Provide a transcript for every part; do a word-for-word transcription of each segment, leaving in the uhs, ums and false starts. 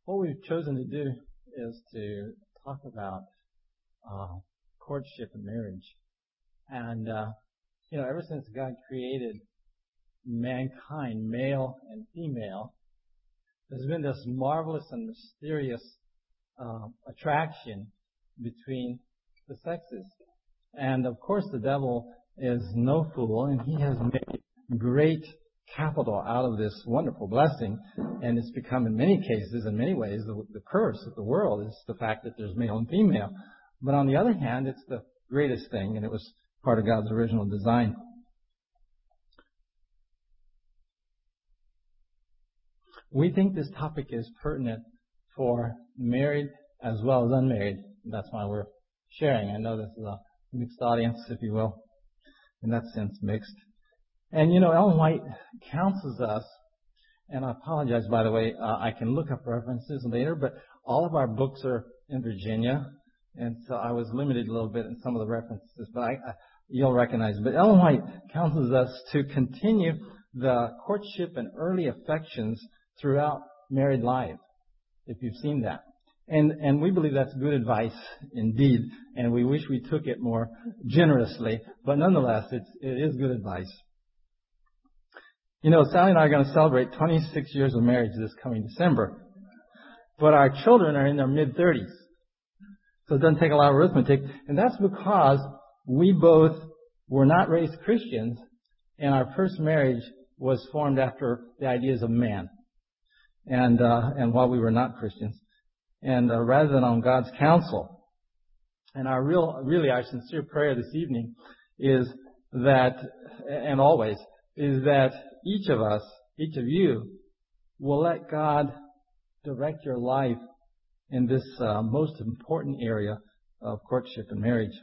what we've chosen to do is to talk about uh, courtship and marriage. And, uh, you know, ever since God created mankind, male and female, there's been this marvelous and mysterious uh, attraction between the sexes. And, of course, the devil is no fool, and he has made great capital out of this wonderful blessing. And it's become, in many cases, in many ways, the, the curse of the world is the fact that there's male and female. But on the other hand, it's the greatest thing, and it was part of God's original design. We think this topic is pertinent for married as well as unmarried. That's why we're sharing. I know this is a mixed audience, if you will. In that sense, mixed. And, you know, Ellen White counsels us, and I apologize, by the way, uh, I can look up references later, but all of our books are in Virginia, and so I was limited a little bit in some of the references, but I, I, you'll recognize. But Ellen White counsels us to continue the courtship and early affections throughout married life, if you've seen that. And and we believe that's good advice indeed, and we wish we took it more generously, but nonetheless, it's, it is good advice. You know, Sally and I are going to celebrate twenty-six years of marriage this coming December, but our children are in their mid-thirties, so it doesn't take a lot of arithmetic, and that's because we both were not raised Christians, and our first marriage was formed after the ideas of man, and uh, and while we were not Christians. And uh, rather than on God's counsel. And our real, really our sincere prayer this evening is that, and always, is that each of us, each of you, will let God direct your life in this uh, most important area of courtship and marriage.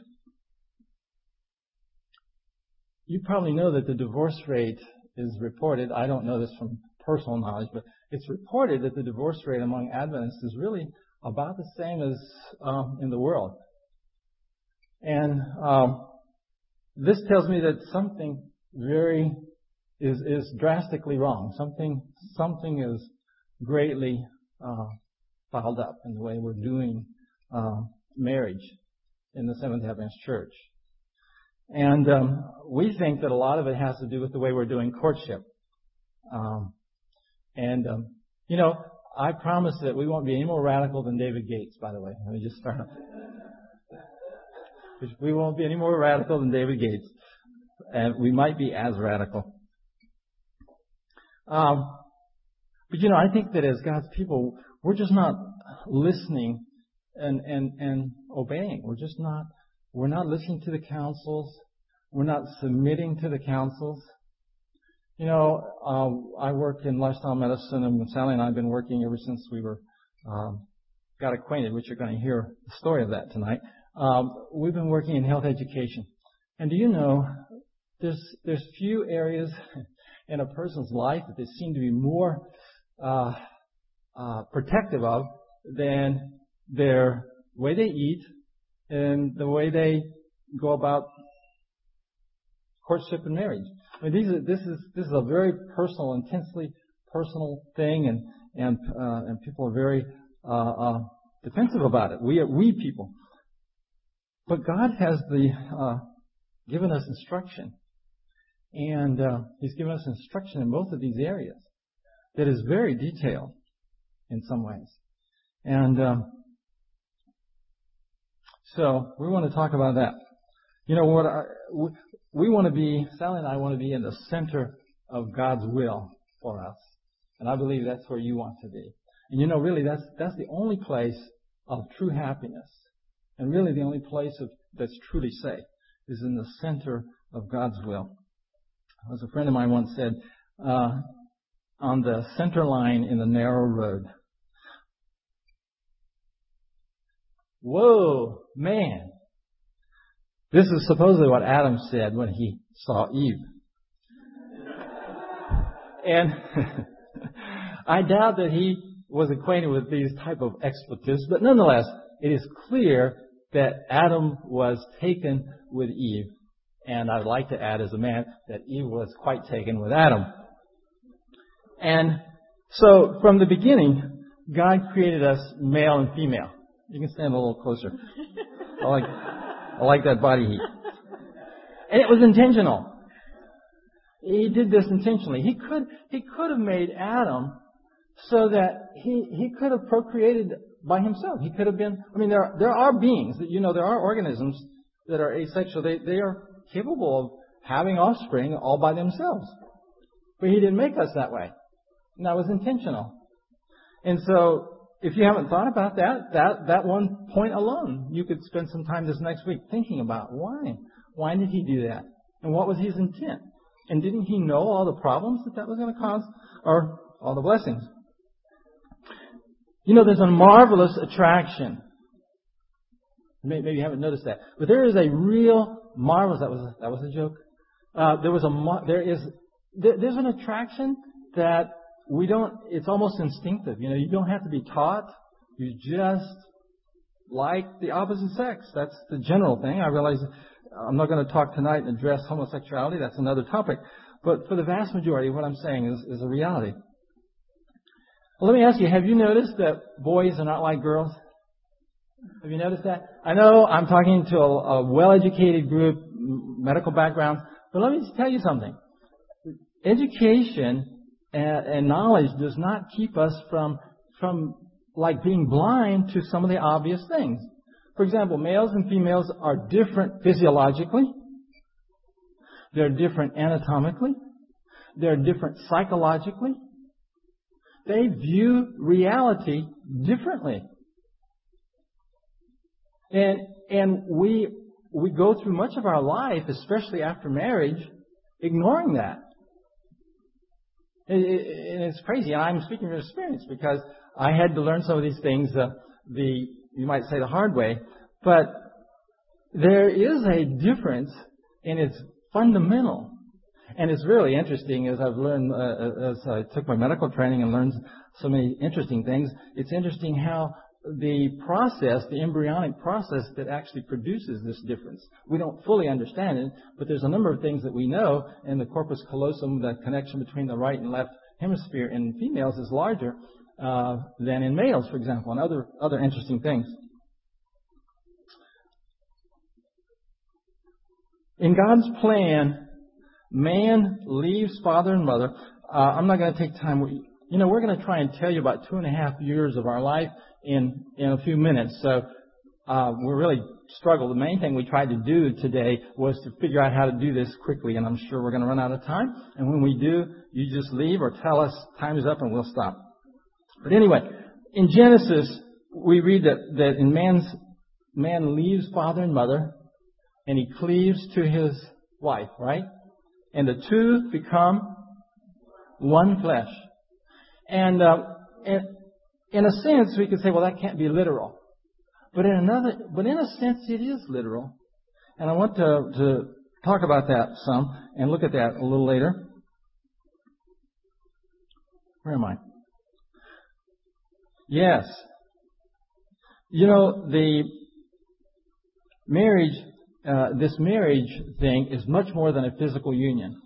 You probably know that the divorce rate is reported. I don't know this from personal knowledge, but it's reported that the divorce rate among Adventists is really about the same as um, in the world. And um, this tells me that something very is is drastically wrong. Something something is greatly uh, fouled up in the way we're doing uh, marriage in the Seventh-day Adventist Church. And um, we think that a lot of it has to do with the way we're doing courtship. Um, and um, you know. I promise that we won't be any more radical than David Gates, by the way. Let me just start off. We won't be any more radical than David Gates. And we might be as radical. Um, but, you know, I think that as God's people, we're just not listening and, and, and obeying. We're just not, we're not listening to the counsels. We're not submitting to the counsels. You know, uh, I work in lifestyle medicine, and Sally and I have been working ever since we were um, got acquainted, which you're going to hear the story of that tonight. Um, we've been working in health education. And do you know, there's there's few areas in a person's life that they seem to be more uh, uh, protective of than their way they eat and the way they go about courtship and marriage. I mean, these are, this is this is a very personal, intensely personal thing, and and uh, and people are very uh, uh, defensive about it. We we people, but God has the uh, given us instruction, and uh, He's given us instruction in both of these areas that is very detailed in some ways, and um, so we want to talk about that. You know what? I, we, We want to be, Sally and I want to be in the center of God's will for us. And I believe that's where you want to be. And you know, really, that's that's the only place of true happiness. And really the only place of, that's truly safe is in the center of God's will. As a friend of mine once said, uh, on the center line in the narrow road. Whoa, man. This is supposedly what Adam said when he saw Eve. And I doubt that he was acquainted with these type of expletives, but nonetheless, it is clear that Adam was taken with Eve. And I'd like to add as a man that Eve was quite taken with Adam. And so from the beginning, God created us male and female. You can stand a little closer. I like, I like that body heat. And it was intentional. He did this intentionally. He could, he could have made Adam so that he, he could have procreated by himself. He could have been, I mean, there, there are beings that, you know, there are organisms that are asexual. They, they are capable of having offspring all by themselves. But He didn't make us that way. And that was intentional. And so, if you haven't thought about that, that, that one point alone, you could spend some time this next week thinking about why. Why did He do that? And what was His intent? And didn't He know all the problems that that was going to cause? Or all the blessings? You know, there's a marvelous attraction. Maybe you haven't noticed that. But there is a real marvelous, that was a, that was a joke. Uh, there was a, there is, there, there's an attraction that we don't, it's almost instinctive. You know, you don't have to be taught. You just like the opposite sex. That's the general thing. I realize I'm not going to talk tonight and address homosexuality. That's another topic. But for the vast majority, what I'm saying is, is a reality. Well, let me ask you, have you noticed that boys are not like girls? Have you noticed that? I know I'm talking to a, a well-educated group, medical background, but let me just tell you something. Education and, and knowledge does not keep us from, from like being blind to some of the obvious things. For example, males and females are different physiologically. They're different anatomically. They're different psychologically. They view reality differently. And, and we, we go through much of our life, especially after marriage, ignoring that. And it's crazy. And I'm speaking from experience because I had to learn some of these things, uh, the, you might say the hard way. But there is a difference, and it's fundamental. And it's really interesting as I've learned, uh, as I took my medical training and learned so many interesting things. It's interesting how the process, the embryonic process that actually produces this difference. We don't fully understand it, but there's a number of things that we know, and the corpus callosum, the connection between the right and left hemisphere in females is larger uh, than in males, for example, and other, other interesting things. In God's plan, man leaves father and mother. Uh, I'm not going to take time. You know, we're going to try and tell you about two and a half years of our life in, in a few minutes. So uh, we really struggled. The main thing we tried to do today was to figure out how to do this quickly, and I'm sure we're going to run out of time. And when we do, you just leave or tell us time is up and we'll stop. But anyway, in Genesis, we read that, that in man's, man leaves father and mother, and he cleaves to his wife, right? And the two become one flesh. And, uh, and in a sense, we could say, well, that can't be literal. But in another, but in a sense, it is literal. And I want to, to talk about that some and look at that a little later. Where am I? Yes. You know, the marriage, uh, this marriage thing is much more than a physical union.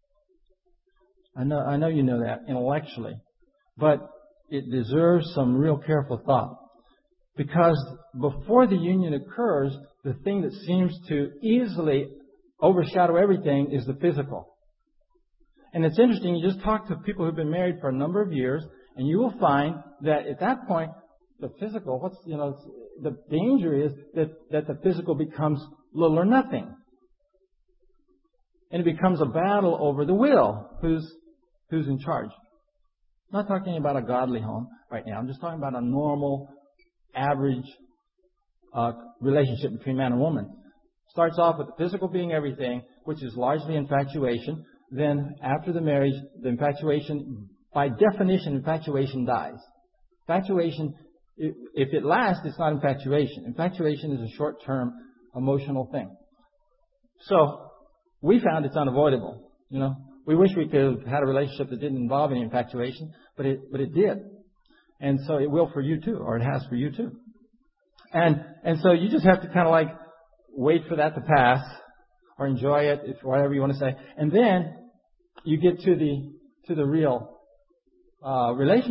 I know, I know you know that intellectually, but it deserves some real careful thought. Because before the union occurs, the thing that seems to easily overshadow everything is the physical. And it's interesting, you just talk to people who've been married for a number of years, and you will find that at that point, the physical, what's, you know, the danger is that, that the physical becomes little or nothing. And it becomes a battle over the will. Who's, who's in charge? I'm not talking about a godly home right now. I'm just talking about a normal, average uh, relationship between man and woman. Starts off with the physical being everything, which is largely infatuation. Then after the marriage, the infatuation, by definition, infatuation dies. Infatuation, if it lasts, it's not infatuation. Infatuation is a short-term emotional thing. So we found it's unavoidable. You know, we wish we could have had a relationship that didn't involve any infatuation, but it but it did. And so it will for you too, or it has for you too. And and so you just have to kind of like wait for that to pass, or enjoy it, if whatever you want to say. And then you get to the to the real uh, relationship,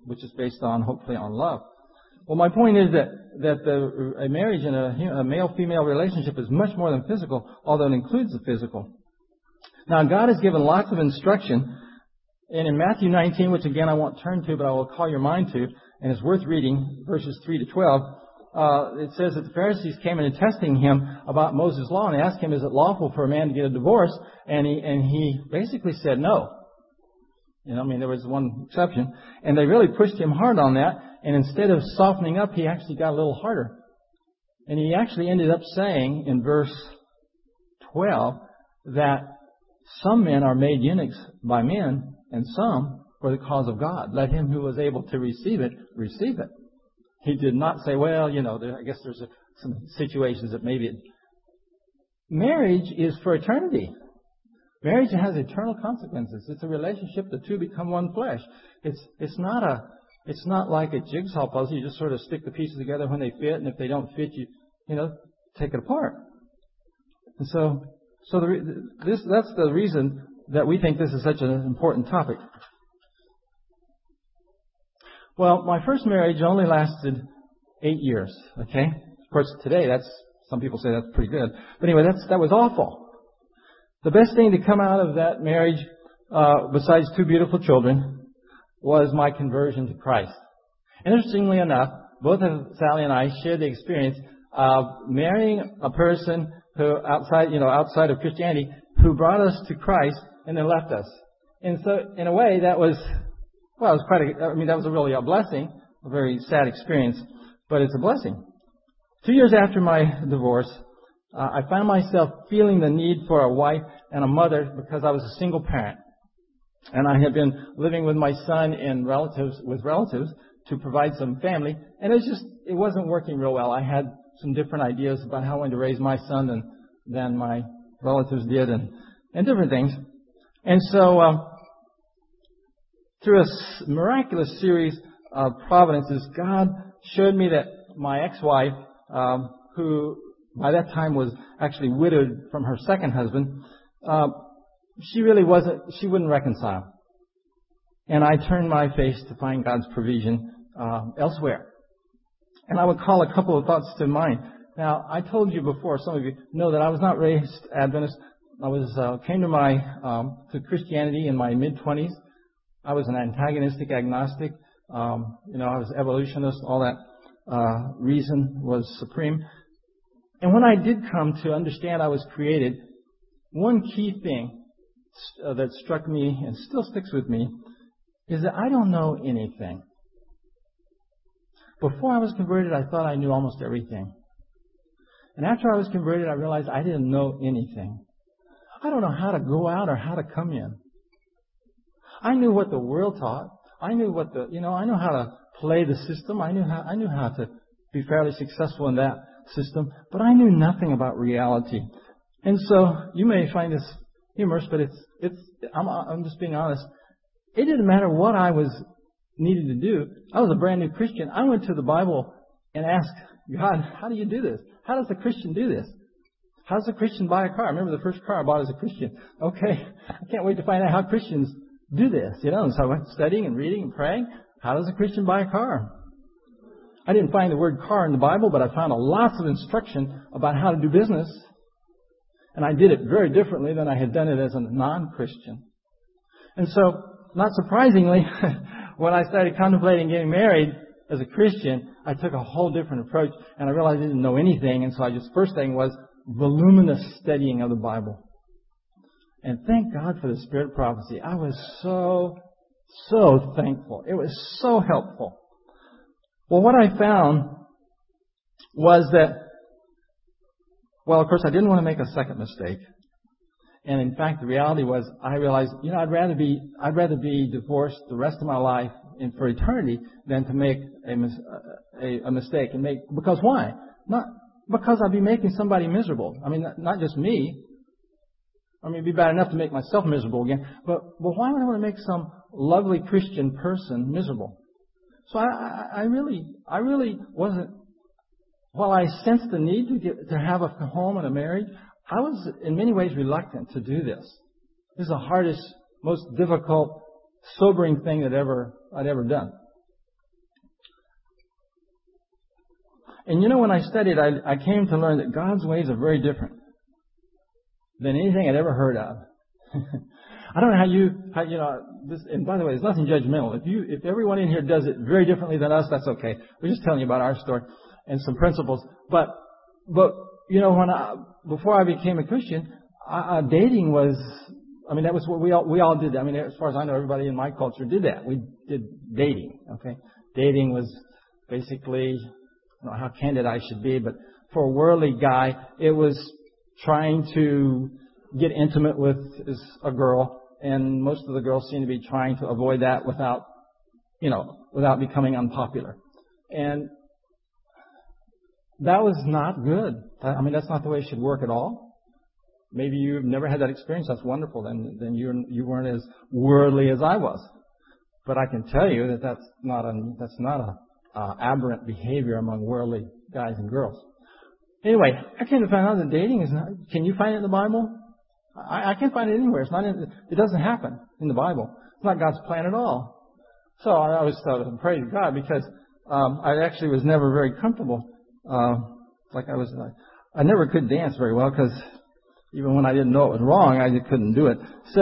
which is based on, hopefully, on love. Well, my point is that, that the, a marriage and a, a male-female relationship is much more than physical, although it includes the physical. Now, God has given lots of instruction, and in Matthew nineteen, which again I won't turn to, but I will call your mind to, and it's worth reading, verses three to twelve, uh, it says that the Pharisees came in and testing him about Moses' law, and they asked him, is it lawful for a man to get a divorce? And he, and he basically said no. You know, I mean, there was one exception. And they really pushed him hard on that. And instead of softening up, he actually got a little harder. And he actually ended up saying in verse twelve that some men are made eunuchs by men and some for the cause of God. Let him who was able to receive it, receive it. He did not say, well, you know, there, I guess there's a, some situations that maybe it... Marriage is for eternity. Marriage has eternal consequences. It's a relationship. The two become one flesh. It's it's not a it's not like a jigsaw puzzle. You just sort of stick the pieces together when they fit, and if they don't fit, you you know take it apart. And so so the, this that's the reason that we think this is such an important topic. Well, my first marriage only lasted eight years. Okay, of course today that's some people say that's pretty good, but anyway, that's that was awful. The best thing to come out of that marriage, uh, besides two beautiful children, was my conversion to Christ. Interestingly enough, both of Sally and I shared the experience of marrying a person who outside, you know, outside of Christianity, who brought us to Christ and then left us. And so, in a way, that was, well, it was quite a, I mean, that was a really a blessing, a very sad experience, but it's a blessing. Two years after my divorce, Uh, I found myself feeling the need for a wife and a mother because I was a single parent. And I had been living with my son and relatives, with relatives to provide some family. And it was just, it wasn't working real well. I had some different ideas about how I wanted to raise my son than, than my relatives did and, and different things. And so, um, through a miraculous series of providences, God showed me that my ex-wife, um, who by that time was actually widowed from her second husband, uh, she really wasn't, she wouldn't reconcile. And I turned my face to find God's provision uh, elsewhere. And I would call a couple of thoughts to mind. Now, I told you before, some of you know that I was not raised Adventist. I was uh, came to my um, to Christianity in my mid-twenties. I was an antagonistic agnostic. Um, you know, I was evolutionist. All that uh, reason was supreme. And when I did come to understand I was created, one key thing uh, that struck me and still sticks with me is that I don't know anything. Before I was converted, I thought I knew almost everything. And after I was converted, I realized I didn't know anything. I don't know how to go out or how to come in. I knew what the world taught. I knew what the, you know, I knew how to play the system. I knew how, I knew how to be fairly successful in that system, but I knew nothing about reality. And so you may find this humorous, but it's it's I'm I'm just being honest. It didn't matter what I was needed to do. I was a brand new Christian. I went to the Bible and asked God, how do you do this? How does a Christian do this? How does a Christian buy a car? I remember the first car I bought as a Christian. Okay, I can't wait to find out how Christians do this, you know. And so I went studying and reading and praying. How does a Christian buy a car? I didn't find the word car in the Bible, but I found lots of instruction about how to do business. And I did it very differently than I had done it as a non-Christian. And so, not surprisingly, when I started contemplating getting married as a Christian, I took a whole different approach, and I realized I didn't know anything. And so I just, first thing was voluminous studying of the Bible. And thank God for the Spirit of prophecy. I was so, so thankful. It was so helpful. Well, what I found was that, well, of course, I didn't want to make a second mistake. And in fact, the reality was, I realized, you know, I'd rather be, I'd rather be divorced the rest of my life and for eternity than to make a, a, a mistake and make, because why? Not because I'd be making somebody miserable. I mean, not just me. I mean, it'd be bad enough to make myself miserable again. But, but why would I want to make some lovely Christian person miserable? So I, I, I really, I really wasn't, while I sensed the need to get, to have a home and a marriage, I was in many ways reluctant to do this. This is the hardest, most difficult, sobering thing that ever, I'd ever done. And you know, when I studied, I, I came to learn that God's ways are very different than anything I'd ever heard of. I don't know how you, how, you know, this, and by the way, there's nothing judgmental. If you, if everyone in here does it very differently than us, that's okay. We're just telling you about our story and some principles. But, but, you know, when I, before I became a Christian, uh, dating was, I mean, that was what we all, we all did. I mean, as far as I know, everybody in my culture did that. We did dating, okay? Dating was basically, I don't know how candid I should be, but for a worldly guy, it was trying to get intimate with a girl, and most of the girls seem to be trying to avoid that without, you know, without becoming unpopular. And that was not good. I mean, that's not the way it should work at all. Maybe you've never had that experience. That's wonderful. Then, then you you weren't as worldly as I was. But I can tell you that that's not a that's not a uh, aberrant behavior among worldly guys and girls. Anyway, I came to find out that dating is not. Can you find it in the Bible? I, I can't find it anywhere. It's not. In, it doesn't happen in the Bible. It's not God's plan at all. So I always thought, praise God, because um, I actually was never very comfortable. Uh, like I was, I, I never could dance very well because even when I didn't know it was wrong, I just couldn't do it. So,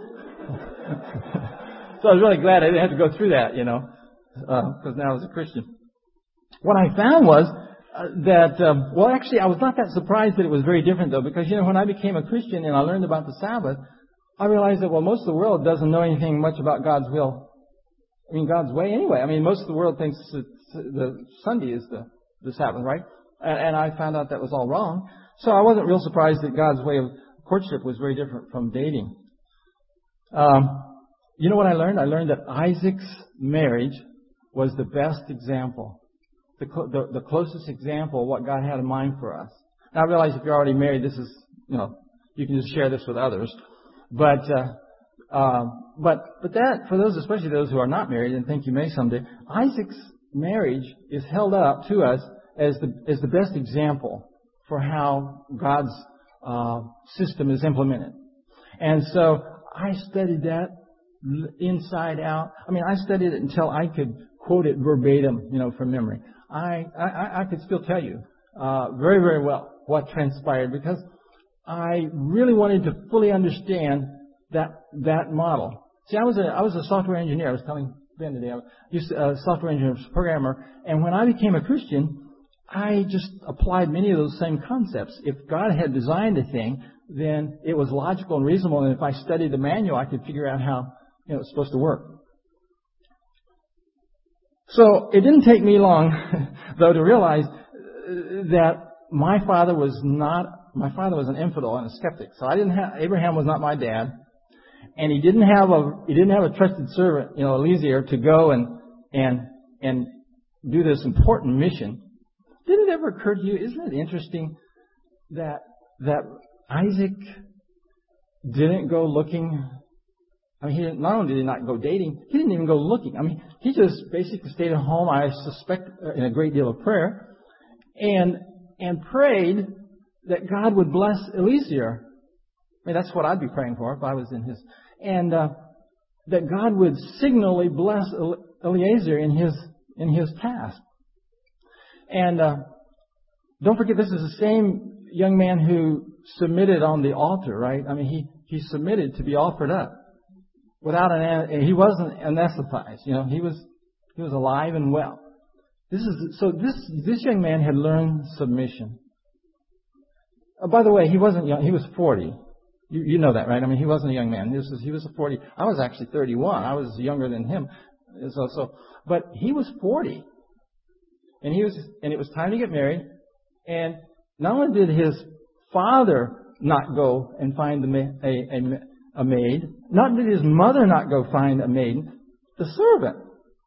so I was really glad I didn't have to go through that, you know, because uh, now I was a Christian. What I found was uh, that, um, well, actually, I was not that surprised that it was very different, though, because, you know, when I became a Christian and I learned about the Sabbath, I realized that, well, most of the world doesn't know anything much about God's will. I mean, God's way anyway. I mean, most of the world thinks that the Sunday is the, the Sabbath, right? And, and I found out that was all wrong. So I wasn't real surprised that God's way of courtship was very different from dating. Um, you know what I learned? I learned that Isaac's marriage was the best example, the, cl- the, the closest example of what God had in mind for us. Now, I realize if you're already married, this is, you know, you can just share this with others. But, uh, uh, but, but that, for those, especially those who are not married and think you may someday, Isaac's marriage is held up to us as the, as the best example for how God's uh, system is implemented. And so I studied that inside out. I mean, I studied it until I could quote it verbatim, you know, from memory. I, I, I could still tell you uh, very, very well what transpired because I really wanted to fully understand that that model. See, I was a I was a software engineer. I was telling Ben today, I was a software engineer, programmer, and when I became a Christian, I just applied many of those same concepts. If God had designed a thing, then it was logical and reasonable, and if I studied the manual, I could figure out how, you know, it's supposed to work. So it didn't take me long, though, to realize that my father was not, my father was an infidel and a skeptic. So I didn't have, Abraham was not my dad, and he didn't have a, he didn't have a trusted servant, you know, Eliezer, to go and, and, and do this important mission. Did it ever occur to you, isn't it interesting that that Isaac didn't go looking? I mean, he didn't, not only did he not go dating, he didn't even go looking. I mean, he just basically stayed at home, I suspect, in a great deal of prayer, and and prayed that God would bless Eliezer. I mean, that's what I'd be praying for if I was in his. And uh, that God would signally bless Eliezer in his in his task. And uh, don't forget, this is the same young man who submitted on the altar, right? I mean, he, he submitted to be offered up without an, and he wasn't anesthetized. You know, he was he was alive and well. This is so. This this young man had learned submission. Uh, by the way, he wasn't young. He was forty. You you know that, right? I mean, he wasn't a young man. This was he was a forty. I was actually thirty-one. I was younger than him. So so, but he was forty. And he was, and it was time to get married. And not only did his father not go and find a, a, a maid, not did his mother not go find a maid, the servant.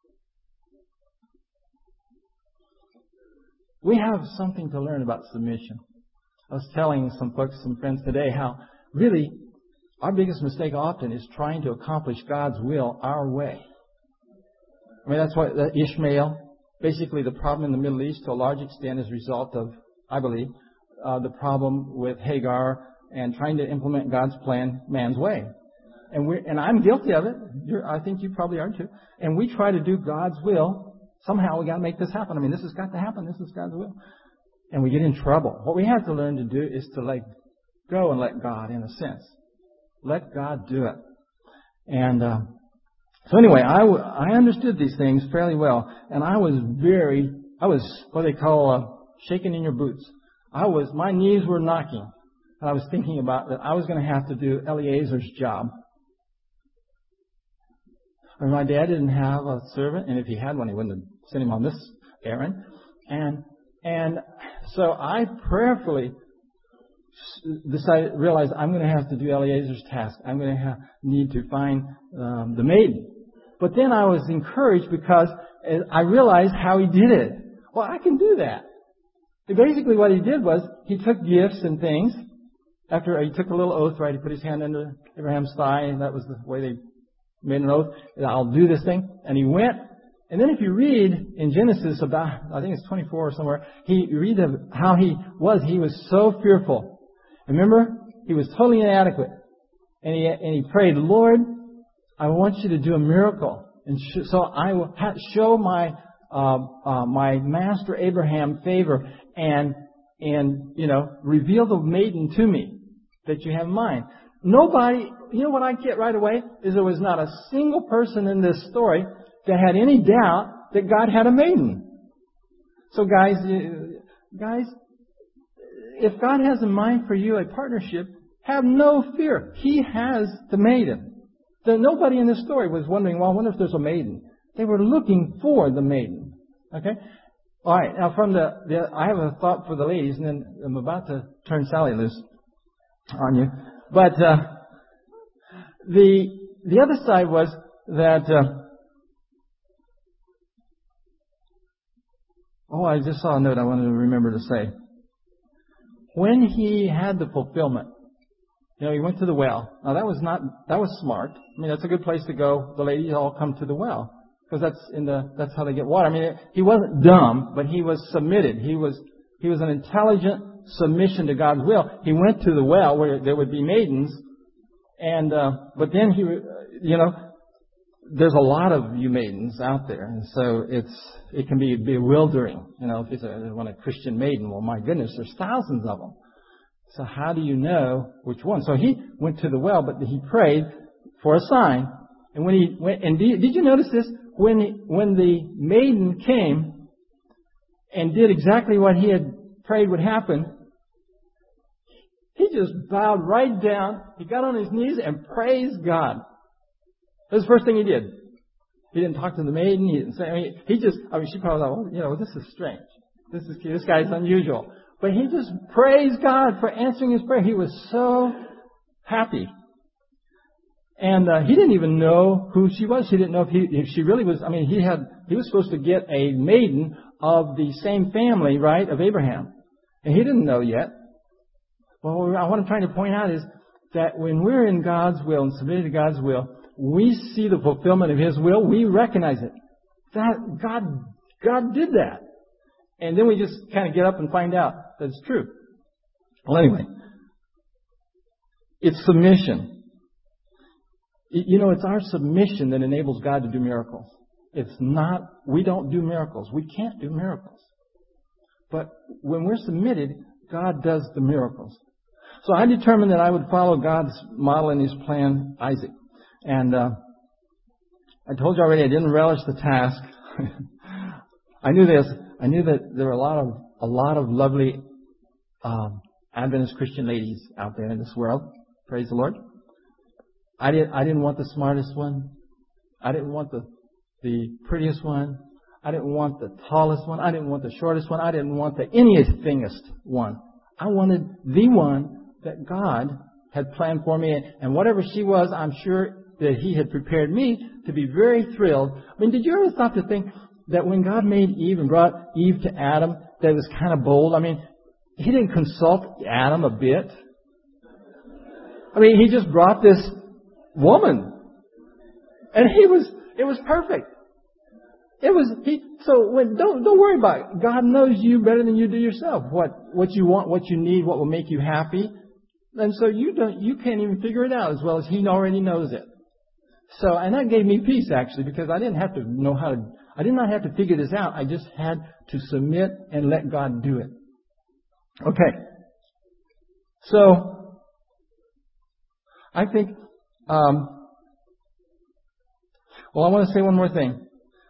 We have something to learn about submission. I was telling some folks, some friends today, how really our biggest mistake often is trying to accomplish God's will our way. I mean, that's what Ishmael. Basically, the problem in the Middle East, to a large extent, is a result of, I believe, uh, the problem with Hagar and trying to implement God's plan man's way. And we and I'm guilty of it. You're, I think you probably are too. And we try to do God's will Somehow we got to make this happen. I mean, this has got to happen. This is God's will. And we get in trouble. What we have to learn to do is to let go and let God, in a sense. Let God do it. And uh, so anyway, I, w- I understood these things fairly well. And I was very, I was what they call uh, shaking in your boots. I was, my knees were knocking. And I was thinking about that I was going to have to do Eliezer's job. And my dad didn't have a servant, and if he had one, he wouldn't have sent him on this errand. And and so I prayerfully decided, realized I'm going to have to do Eliezer's task. I'm going to have, need to find um, the maiden. But then I was encouraged because I realized how he did it. Well, I can do that. And basically what he did was he took gifts and things. After he took a little oath, right, he put his hand under Abraham's thigh, and that was the way they made an oath. I'll do this thing. And he went. And then if you read in Genesis about, I think it's twenty-four or somewhere, he you read of how he was. He was so fearful. Remember, he was totally inadequate. And he and he prayed, Lord, I want you to do a miracle. And sh- so I will ha- show my uh, uh, my master Abraham favor and and you know reveal the maiden to me that you have in mind. Nobody, you know what I get right away is there was not a single person in this story that had any doubt that God had a maiden. So guys, guys, if God has in mind for you a partnership, have no fear. He has the maiden. So nobody in this story was wondering, well, I wonder if there's a maiden. They were looking for the maiden. Okay? All right. Now, from the, the I have a thought for the ladies, and then I'm about to turn Sally loose on you. But uh, the the other side was that. Uh, oh, I just saw a note I wanted to remember to say. When he had the fulfillment, you know, he went to the well. Now that was not that was smart. I mean, that's a good place to go. The ladies all come to the well because that's in the that's how they get water. I mean, he wasn't dumb, but he was submitted. He was he was an intelligent submission to God's will. He went to the well where there would be maidens, and uh, but then he, you know, there's a lot of you maidens out there, and so it's it can be bewildering. You know, if it's a, want a Christian maiden, well, my goodness, there's thousands of them. So how do you know which one? So he went to the well, but he prayed for a sign. And when he went, and did, did you notice this? When he, when the maiden came and did exactly what he had prayed would happen, he just bowed right down. He got on his knees and praised God. That was the first thing he did. He didn't talk to the maiden. He didn't say. I mean, he just. I mean, she probably thought, well, you know, this is strange. This is this guy's unusual. But he just praised God for answering his prayer. He was so happy. And uh, he didn't even know who she was. He didn't know if, he, if she really was. I mean, he had he was supposed to get a maiden of the same family, right, of Abraham. And he didn't know yet. Well, what I'm trying to point out is that when we're in God's will and submitted to God's will, we see the fulfillment of His will. We recognize it. That God, God did that. And then we just kind of get up and find out that it's true. Well, anyway, it's submission. You know, it's our submission that enables God to do miracles. It's not, we don't do miracles. We can't do miracles. But when we're submitted, God does the miracles. So I determined that I would follow God's model and His plan, Isaac. And uh, I told you already I didn't relish the task. I knew this. I knew that there were a lot of a lot of lovely um, Adventist Christian ladies out there in this world. Praise the Lord. I didn't. I didn't want the smartest one. I didn't want the the prettiest one. I didn't want the tallest one. I didn't want the shortest one. I didn't want the anythingest one. I wanted the one that God had planned for me, and whatever she was, I'm sure that He had prepared me to be very thrilled. I mean, did you ever stop to think that when God made Eve and brought Eve to Adam, that it was kind of bold? I mean, He didn't consult Adam a bit. I mean, He just brought this woman, and he was it was perfect. It was he. So when, don't don't worry about it. God knows you better than you do yourself. What what you want, what you need, what will make you happy. And so you don't, you can't even figure it out as well as He already knows it. So, and that gave me peace actually, because I didn't have to know how to, I did not have to figure this out. I just had to submit and let God do it. Okay. So, I think, um, well, I want to say one more thing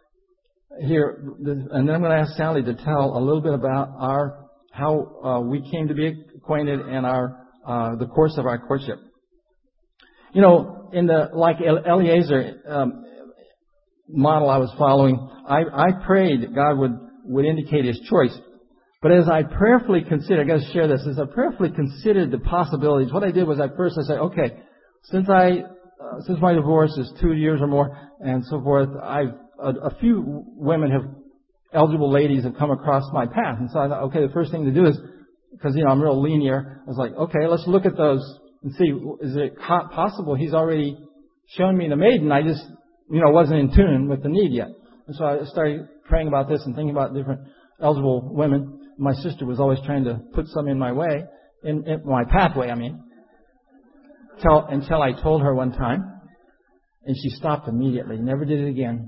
here, and then I'm going to ask Sally to tell a little bit about our how uh, we came to be acquainted and our uh, the course of our courtship. You know, in the like Eliezer um, model I was following, I, I prayed that God would would indicate His choice. But as I prayerfully considered, I got to share this. As I prayerfully considered the possibilities, what I did was at first I said, okay, since I uh, since my divorce is two years or more and so forth, I've a, a few women have eligible ladies have come across my path, and so I thought, okay, the first thing to do is because you know I'm real linear. I was like, okay, let's look at those and see is it possible He's already shown me the maiden. I just you know wasn't in tune with the need yet, and so I started praying about this and thinking about different eligible women. My sister was always trying to put some in my way, in, in my pathway, I mean. Until, until I told her one time, and she stopped immediately, never did it again.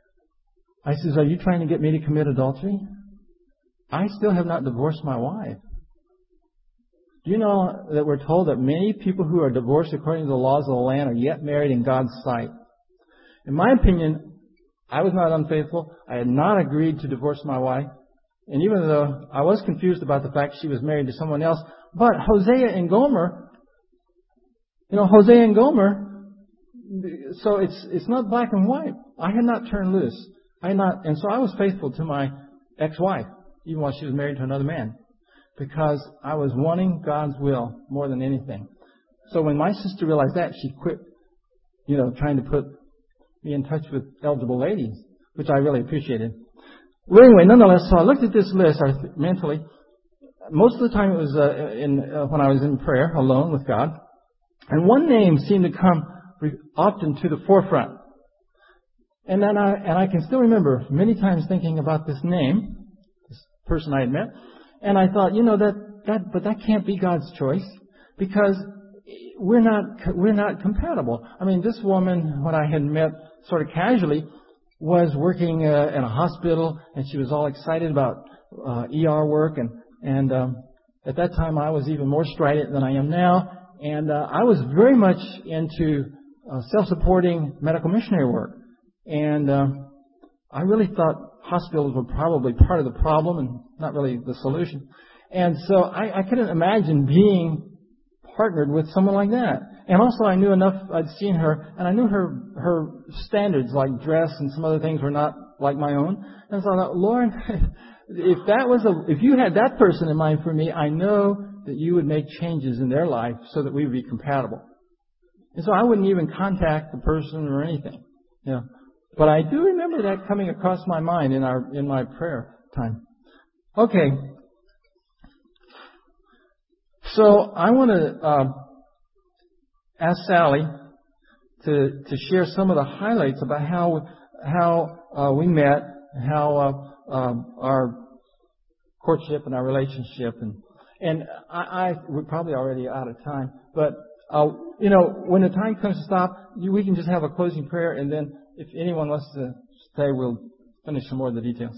I says, are you trying to get me to commit adultery? I still have not divorced my wife. Do you know that we're told that many people who are divorced according to the laws of the land are yet married in God's sight? In my opinion, I was not unfaithful. I had not agreed to divorce my wife. And even though I was confused about the fact she was married to someone else, but Hosea and Gomer, you know, Hosea and Gomer, so it's it's not black and white. I had not turned loose. I had not, and so I was faithful to my ex-wife, even while she was married to another man, because I was wanting God's will more than anything. So when my sister realized that, she quit, you know, trying to put me in touch with eligible ladies, which I really appreciated. Well, anyway, nonetheless, so I looked at this list mentally. Most of the time it was uh, in uh, when I was in prayer alone with God. And one name seemed to come often to the forefront. And then I, and I can still remember many times thinking about this name, this person I had met. And I thought, you know, that, that, but that can't be God's choice because we're not, we're not compatible. I mean, this woman, when I had met sort of casually, was working uh, in a hospital, and she was all excited about uh, E R work, and and um, at that time I was even more strident than I am now, and uh, I was very much into uh, self-supporting medical missionary work, and uh, I really thought hospitals were probably part of the problem and not really the solution, and so I, I couldn't imagine being partnered with someone like that. And also I knew enough, I'd seen her, and I knew her her standards like dress and some other things were not like my own. And so I thought, Lord, if that was a, if you had that person in mind for me, I know that you would make changes in their life so that we would be compatible. And so I wouldn't even contact the person or anything. You know. But I do remember that coming across my mind in our in my prayer time. Okay. So I want to uh, ask Sally to to share some of the highlights about how how uh, we met, how uh, um, our courtship and our relationship, and and I, I we're probably already out of time, but uh, you know when the time comes to stop, you, we can just have a closing prayer, and then if anyone wants to stay, we'll finish some more of the details.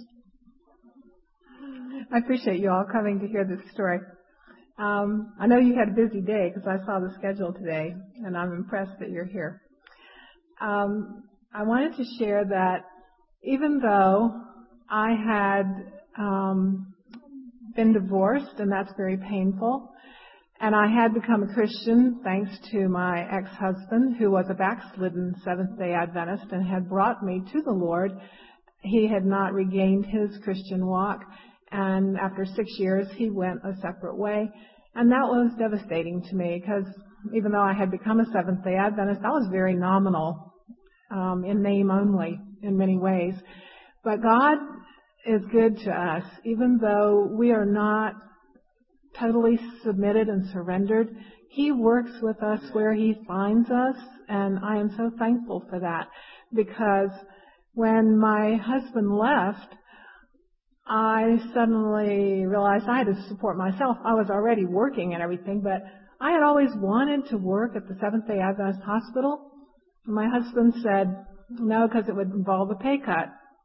I appreciate you all coming to hear this story. Um, I know you had a busy day because I saw the schedule today, and I'm impressed that you're here. Um, I wanted to share that even though I had um, been divorced, and that's very painful, and I had become a Christian thanks to my ex-husband, who was a backslidden Seventh-day Adventist and had brought me to the Lord. He had not regained his Christian walk. And after six years, he went a separate way. And that was devastating to me because even though I had become a Seventh-day Adventist, I was very nominal um, in name only in many ways. But God is good to us, even though we are not totally submitted and surrendered. He works with us where He finds us, and I am so thankful for that because when my husband left, I suddenly realized I had to support myself. I was already working and everything, but I had always wanted to work at the Seventh-day Adventist Hospital. And my husband said no because it would involve a pay cut.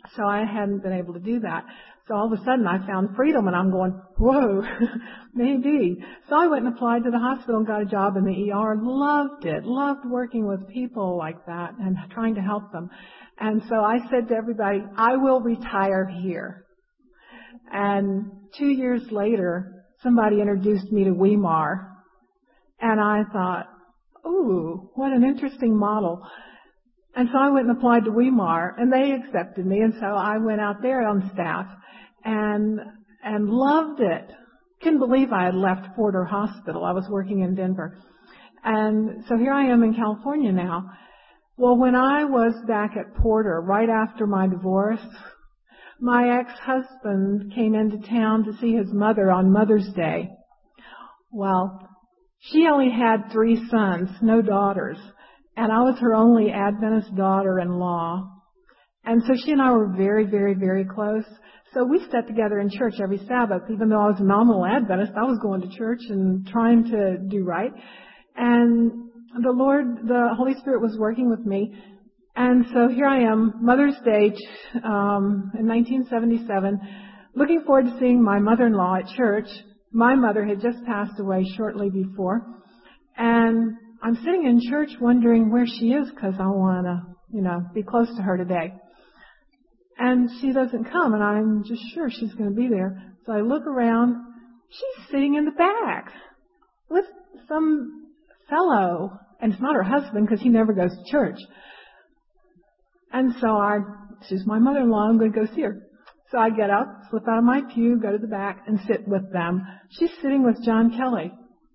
So I hadn't been able to do that. So all of a sudden I found freedom, and I'm going, whoa, maybe. So I went and applied to the hospital and got a job in the E R. Loved it. Loved working with people like that and trying to help them. And so I said to everybody, I will retire here. And two years later, somebody introduced me to Weimar. And I thought, ooh, what an interesting model. And so I went and applied to Weimar, and they accepted me. And so I went out there on staff and and loved it. Couldn't believe I had left Porter Hospital. I was working in Denver. And so here I am in California now. Well, when I was back at Porter, right after my divorce, my ex-husband came into town to see his mother on Mother's Day. Well, she only had three sons, no daughters. And I was her only Adventist daughter-in-law. And so she and I were very, very, very close. So we sat together in church every Sabbath. Even though I was a nominal Adventist, I was going to church and trying to do right. And the Lord, the Holy Spirit was working with me. And so here I am, Mother's Day um, in nineteen seventy-seven, looking forward to seeing my mother-in-law at church. My mother had just passed away shortly before. And I'm sitting in church wondering where she is because I want to, you know, be close to her today. And she doesn't come, and I'm just sure she's going to be there. So I look around. She's sitting in the back with some fellow, and it's not her husband because he never goes to church. And so I, she's my mother-in-law, I'm going to go see her. So I get up, slip out of my pew, go to the back, and sit with them. She's sitting with John Kelly.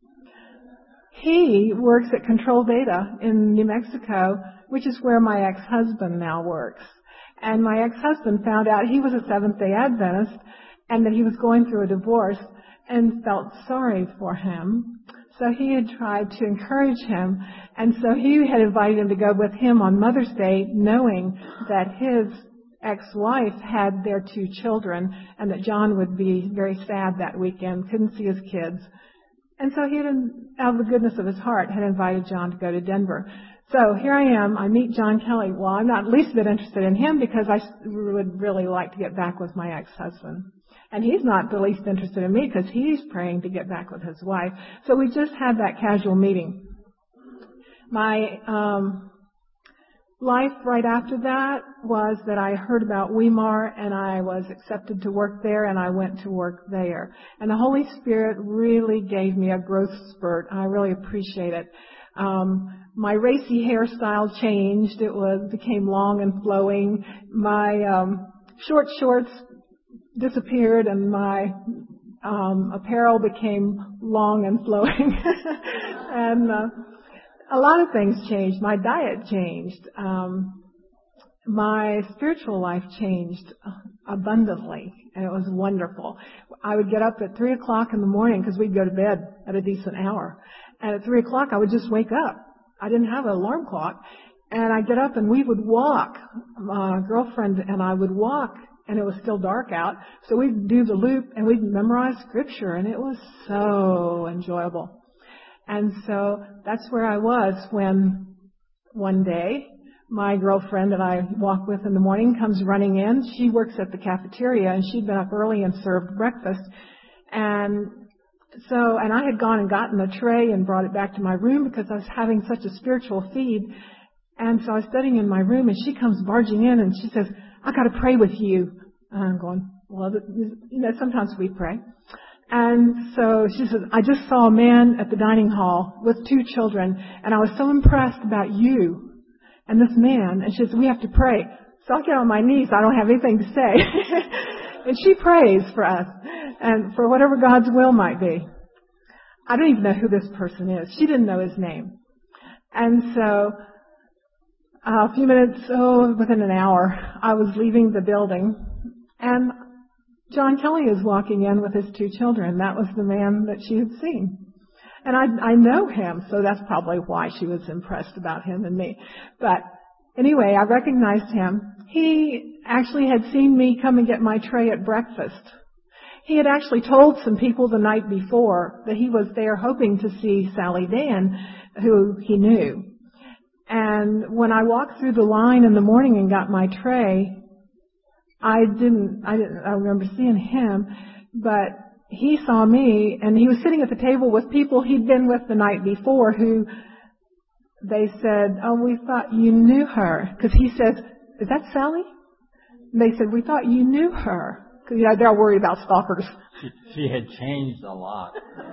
He works at Control Data in New Mexico, which is where my ex-husband now works. And my ex-husband found out he was a Seventh-day Adventist and that he was going through a divorce and felt sorry for him. So he had tried to encourage him, and so he had invited him to go with him on Mother's Day, knowing that his ex-wife had their two children and that John would be very sad that weekend, couldn't see his kids. And so he, had, out of the goodness of his heart, had invited John to go to Denver. So here I am. I meet John Kelly. Well, I'm not least bit interested in him because I would really like to get back with my ex-husband. And he's not the least interested in me because he's praying to get back with his wife. So we just had that casual meeting. My um, life right after that was that I heard about Weimar and I was accepted to work there and I went to work there. And the Holy Spirit really gave me a growth spurt. I really appreciate it. Um, my racy hairstyle changed. It was became long and flowing. My um, short shorts disappeared and my um, apparel became long and flowing. and uh, a lot of things changed. My diet changed. Um, my spiritual life changed abundantly, and it was wonderful. I would get up at three o'clock in the morning because we'd go to bed at a decent hour. And at three o'clock, I would just wake up. I didn't have an alarm clock. And I'd get up and we would walk. My girlfriend and I would walk, and it was still dark out. So we'd do the loop and we'd memorize scripture, and it was so enjoyable. And so that's where I was when one day my girlfriend that I walk with in the morning comes running in. She works at the cafeteria, and she'd been up early and served breakfast. And so, and I had gone and gotten a tray and brought it back to my room because I was having such a spiritual feed. And so I was sitting in my room, and she comes barging in, and she says, I got to pray with you. And I'm going, well, you know, sometimes we pray. And so she says, I just saw a man at the dining hall with two children, and I was so impressed about you and this man. And she says, we have to pray. So I get on my knees. I don't have anything to say. And she prays for us and for whatever God's will might be. I don't even know who this person is. She didn't know his name. And so uh, a few minutes, oh, within an hour, I was leaving the building, and John Kelly is walking in with his two children. That was the man that she had seen. And I, I know him, so that's probably why she was impressed about him and me. But anyway, I recognized him. He actually had seen me come and get my tray at breakfast. He had actually told some people the night before that he was there hoping to see Sally Dan, who he knew. And when I walked through the line in the morning and got my tray, I didn't, I didn't, I remember seeing him, but he saw me, and he was sitting at the table with people he'd been with the night before who they said, oh, we thought you knew her. Because he says, is that Sally? And they said, we thought you knew her. Because, you know, they're worried about stalkers. She, she had changed a lot.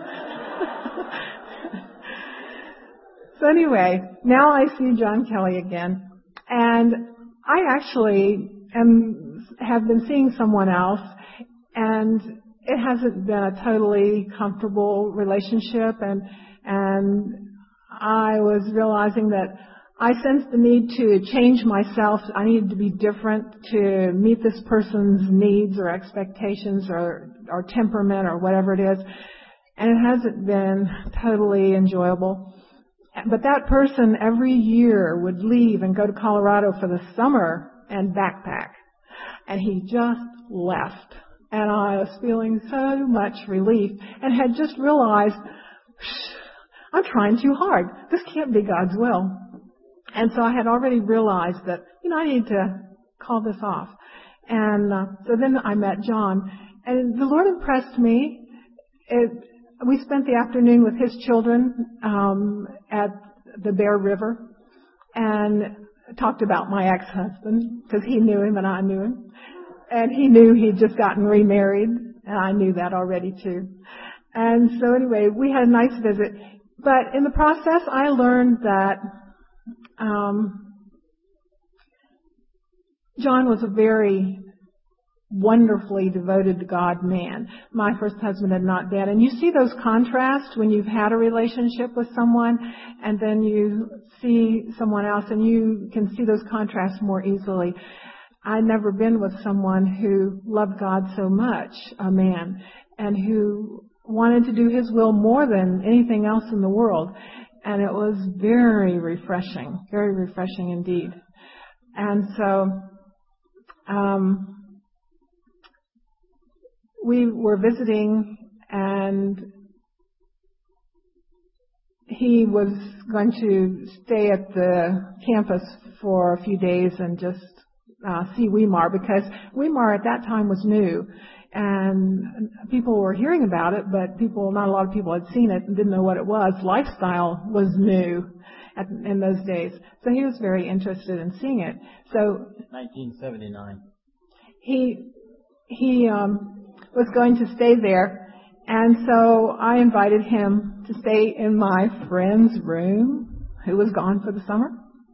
So anyway, now I see John Kelly again. And I actually am, have been seeing someone else, and it hasn't been a totally comfortable relationship, and and I was realizing that I sensed the need to change myself. I needed to be different to meet this person's needs or expectations or, or temperament or whatever it is. And it hasn't been totally enjoyable. But that person every year would leave and go to Colorado for the summer and backpack. And he just left. And I was feeling so much relief and had just realized, I'm trying too hard. This can't be God's will. And so I had already realized that, you know, I need to call this off. And uh, so then I met John. And the Lord impressed me. It, we spent the afternoon with his children um, at the Bear River and talked about my ex-husband because he knew him and I knew him. And he knew he'd just gotten remarried, and I knew that already too. And so anyway, we had a nice visit. But in the process, I learned that um, John was a very wonderfully devoted to God man. My first husband had not been. And you see those contrasts when you've had a relationship with someone and then you see someone else, and you can see those contrasts more easily. I'd never been with someone who loved God so much, a man, and who wanted to do His will more than anything else in the world. And it was very refreshing, very refreshing indeed. And so, um, we were visiting, and he was going to stay at the campus for a few days and just uh, see Weimar, because Weimar at that time was new. And people were hearing about it, but people, not a lot of people had seen it and didn't know what it was. Lifestyle was new at, in those days. So he was very interested in seeing it. So nineteen seventy-nine. He, he, um, was going to stay there. And so I invited him to stay in my friend's room, who was gone for the summer.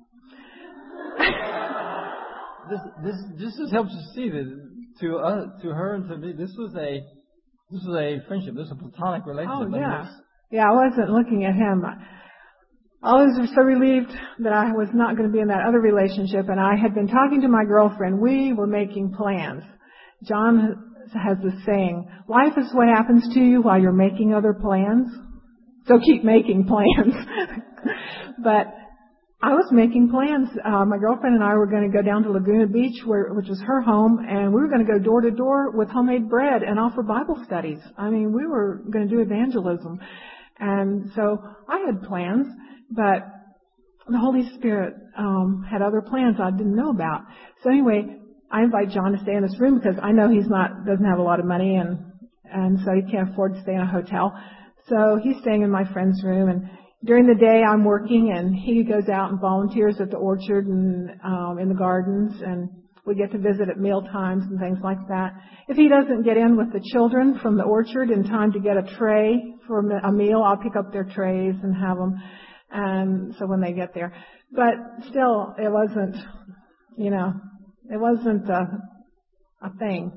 this, this, this just helps you see that to uh, to her and to me, this was a this was a friendship. This was a platonic relationship. Oh yeah, yeah. I wasn't looking at him. I was so relieved that I was not going to be in that other relationship, and I had been talking to my girlfriend. We were making plans. John has this saying, life is what happens to you while you're making other plans. So keep making plans. But I was making plans. Uh, my girlfriend and I were going to go down to Laguna Beach, where, which was her home, and we were going to go door to door with homemade bread and offer Bible studies. I mean, we were going to do evangelism. And so I had plans, but the Holy Spirit um, had other plans I didn't know about. So anyway, I invite John to stay in this room because I know he's not doesn't have a lot of money, and and so he can't afford to stay in a hotel. So he's staying in my friend's room, and during the day I'm working, and he goes out and volunteers at the orchard and um, in the gardens, and we get to visit at meal times and things like that. If he doesn't get in with the children from the orchard in time to get a tray for a meal, I'll pick up their trays and have them, and so when they get there. But still, it wasn't, you know. It wasn't a, a thing.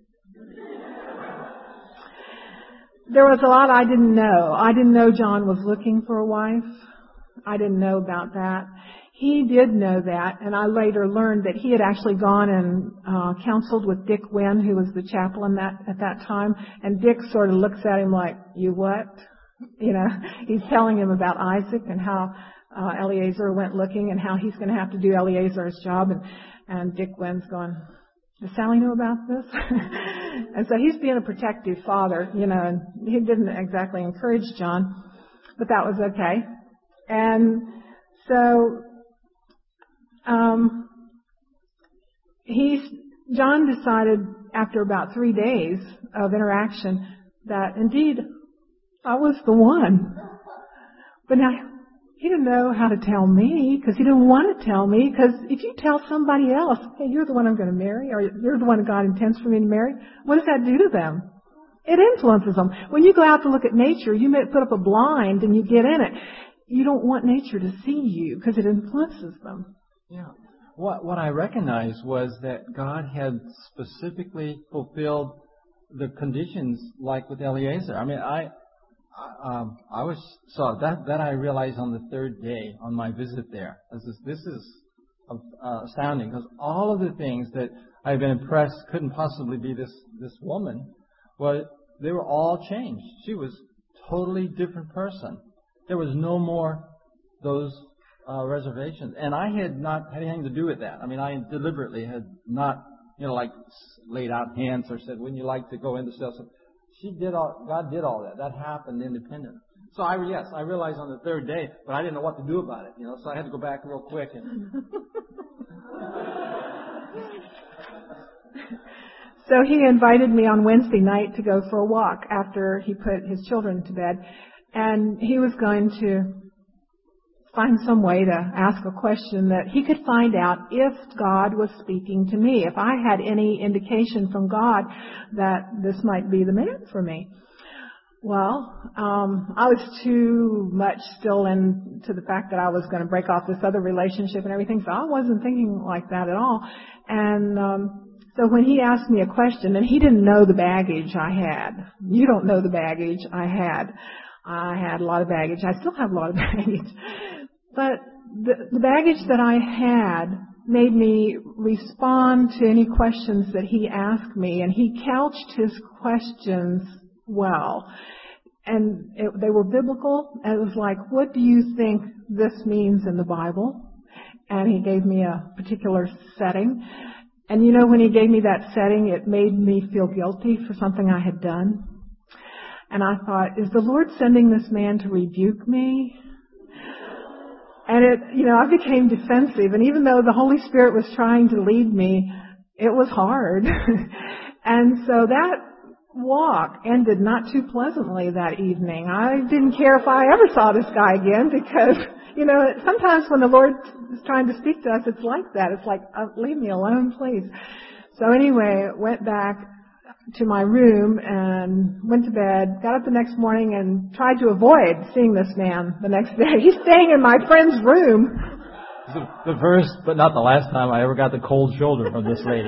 There was a lot I didn't know. I didn't know John was looking for a wife. I didn't know about that. He did know that, and I later learned that he had actually gone and uh, counseled with Dick Wynn, who was the chaplain that, at that time. And Dick sort of looks at him like, you what? You know, he's telling him about Isaac and how uh, Eliezer went looking and how he's going to have to do Eliezer's job. And And Dick Wynn's going, does Sally know about this? And so he's being a protective father, you know, and he didn't exactly encourage John, but that was okay. And so um, he John decided after about three days of interaction that indeed I was the one. But now, he didn't know how to tell me because he didn't want to tell me, because if you tell somebody else, hey, you're the one I'm going to marry, or you're the one that God intends for me to marry, what does that do to them? It influences them. When you go out to look at nature, you may put up a blind and you get in it. You don't want nature to see you because it influences them. Yeah. What what I recognized was that God had specifically fulfilled the conditions, like with Eliezer. I mean, I um, I was so that that I realized on the third day on my visit there. This is this is uh, astounding, because all of the things that I've been impressed couldn't possibly be this this woman, well, they were all changed. She was a totally different person. There was no more those uh, reservations. And I had not had anything to do with that. I mean, I deliberately had not, you know, like laid out hands or said, wouldn't you like to go into stuff? So she did all, God did all that. That happened independently. So I, yes, I realized on the third day, but I didn't know what to do about it, you know, so I had to go back real quick and... So he invited me on Wednesday night to go for a walk after he put his children to bed. And he was going to find some way to ask a question that he could find out if God was speaking to me, if I had any indication from God that this might be the man for me. Well, um, I was too much still into the fact that I was going to break off this other relationship and everything, so I wasn't thinking like that at all. And um, so when he asked me a question, and he didn't know the baggage I had. You don't know the baggage I had. I had a lot of baggage. I still have a lot of baggage. But the, the baggage that I had made me respond to any questions that he asked me, and he couched his questions well. And it, they were biblical. And it was like, what do you think this means in the Bible? And he gave me a particular setting. And you know, when he gave me that setting, it made me feel guilty for something I had done. And I thought, is the Lord sending this man to rebuke me? And it, you know, I became defensive. And even though the Holy Spirit was trying to lead me, it was hard. And so that walk ended not too pleasantly that evening. I didn't care if I ever saw this guy again, because, you know, sometimes when the Lord is trying to speak to us, it's like that. It's like, oh, leave me alone, please. So anyway, went back to my room and went to bed, got up the next morning and tried to avoid seeing this man the next day. He's staying in my friend's room. The, the first, but not the last time I ever got the cold shoulder from this lady.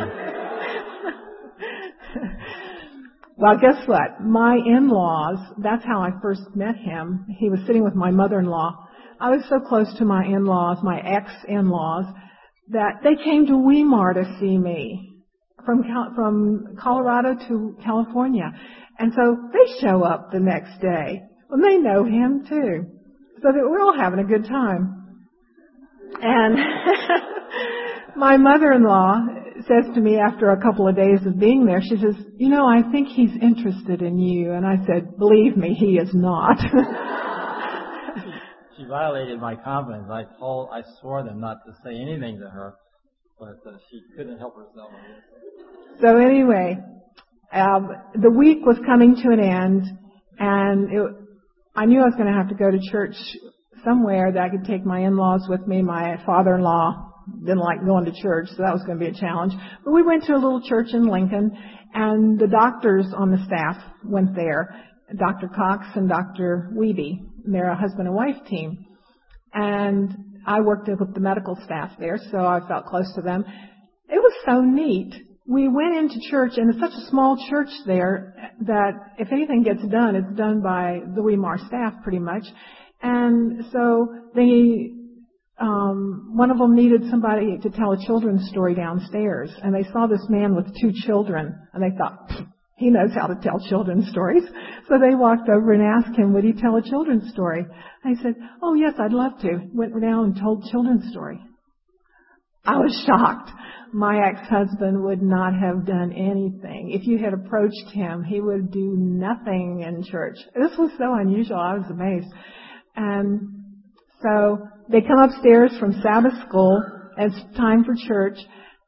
Well, guess what? My in-laws, that's how I first met him. He was sitting with my mother-in-law. I was so close to my in-laws, my ex-in-laws, that they came to Weimar to see me. From from Colorado to California. And so they show up the next day. Well, they know him too. So that we're all having a good time. And my mother-in-law says to me after a couple of days of being there, she says, you know, I think he's interested in you. And I said, believe me, he is not. She violated my confidence. I told, I swore them not to say anything to her, but uh, she couldn't help herself. So anyway, um, the week was coming to an end, and it, I knew I was going to have to go to church somewhere that I could take my in-laws with me. My father-in-law didn't like going to church, so that was going to be a challenge. But we went to a little church in Lincoln, and the doctors on the staff went there, Doctor Cox and Doctor Weeby. They're a husband and wife team. And I worked with the medical staff there, so I felt close to them. It was so neat. We went into church, and it's such a small church there that if anything gets done, it's done by the Weimar staff pretty much. And so they, um, one of them needed somebody to tell a children's story downstairs, and they saw this man with two children, and they thought, he knows how to tell children's stories. So they walked over and asked him, would he tell a children's story? I said, oh yes, I'd love to. Went down and told a children's story. I was shocked. My ex-husband would not have done anything. If you had approached him, he would do nothing in church. This was so unusual. I was amazed. And so they come upstairs from Sabbath school, and it's time for church.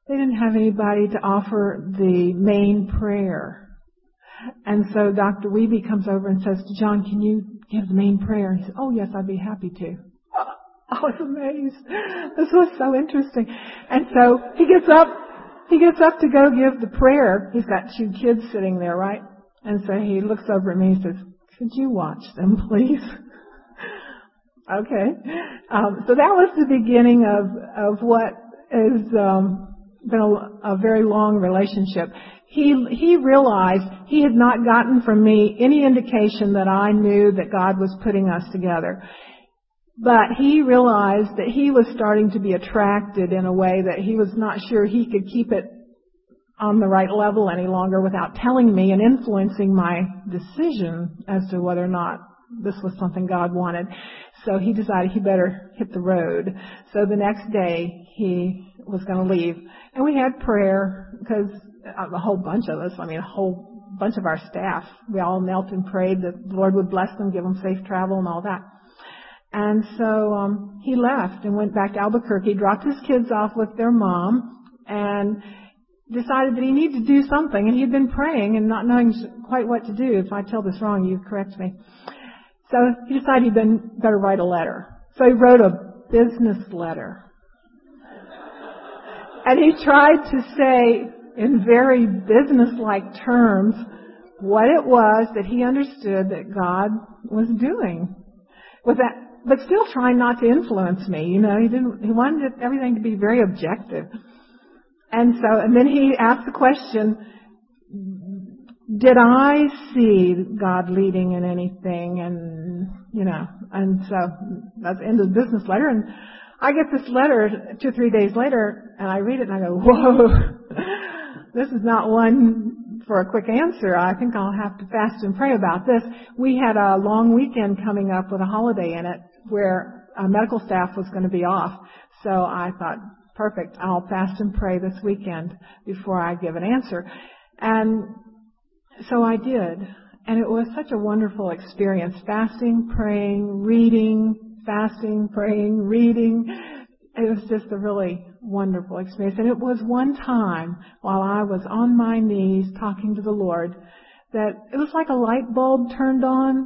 they didn't have anybody to offer the main prayer. And so Doctor Wiebe comes over and says to John, can you give the main prayer? And he said, oh, yes, I'd be happy to. I was amazed. This was so interesting. And so he gets up, he gets up to go give the prayer. He's got two kids sitting there, right? And so he looks over at me and says, could you watch them, please? Okay. Um, so that was the beginning of, of what has um, been a, a very long relationship. He, he realized he had not gotten from me any indication that I knew that God was putting us together. But he realized that he was starting to be attracted in a way that he was not sure he could keep it on the right level any longer without telling me and influencing my decision as to whether or not this was something God wanted. So he decided he better hit the road. So the next day he was going to leave. And we had prayer because a whole bunch of us, I mean a whole bunch of our staff, we all knelt and prayed that the Lord would bless them, give them safe travel and all that. And so um, he left and went back to Albuquerque, dropped his kids off with their mom, and decided that he needed to do something. And he had been praying and not knowing quite what to do. If I tell this wrong, you correct me. So he decided he'd been, better write a letter. So he wrote a business letter. And he tried to say in very business-like terms what it was that he understood that God was doing. With that, but still trying not to influence me. You know, he didn't, he wanted everything to be very objective. And so, and then he asked the question, did I see God leading in anything? And, you know, and so that's the end of the business letter. And I get this letter two or three days later, and I read it and I go, whoa, this is not one for a quick answer. I think I'll have to fast and pray about this. We had a long weekend coming up with a holiday in it where uh, medical staff was going to be off. So I thought, perfect, I'll fast and pray this weekend before I give an answer. And so I did. And it was such a wonderful experience. Fasting, praying, reading, fasting, praying, reading. It was just a really wonderful experience. And it was one time while I was on my knees talking to the Lord that it was like a light bulb turned on,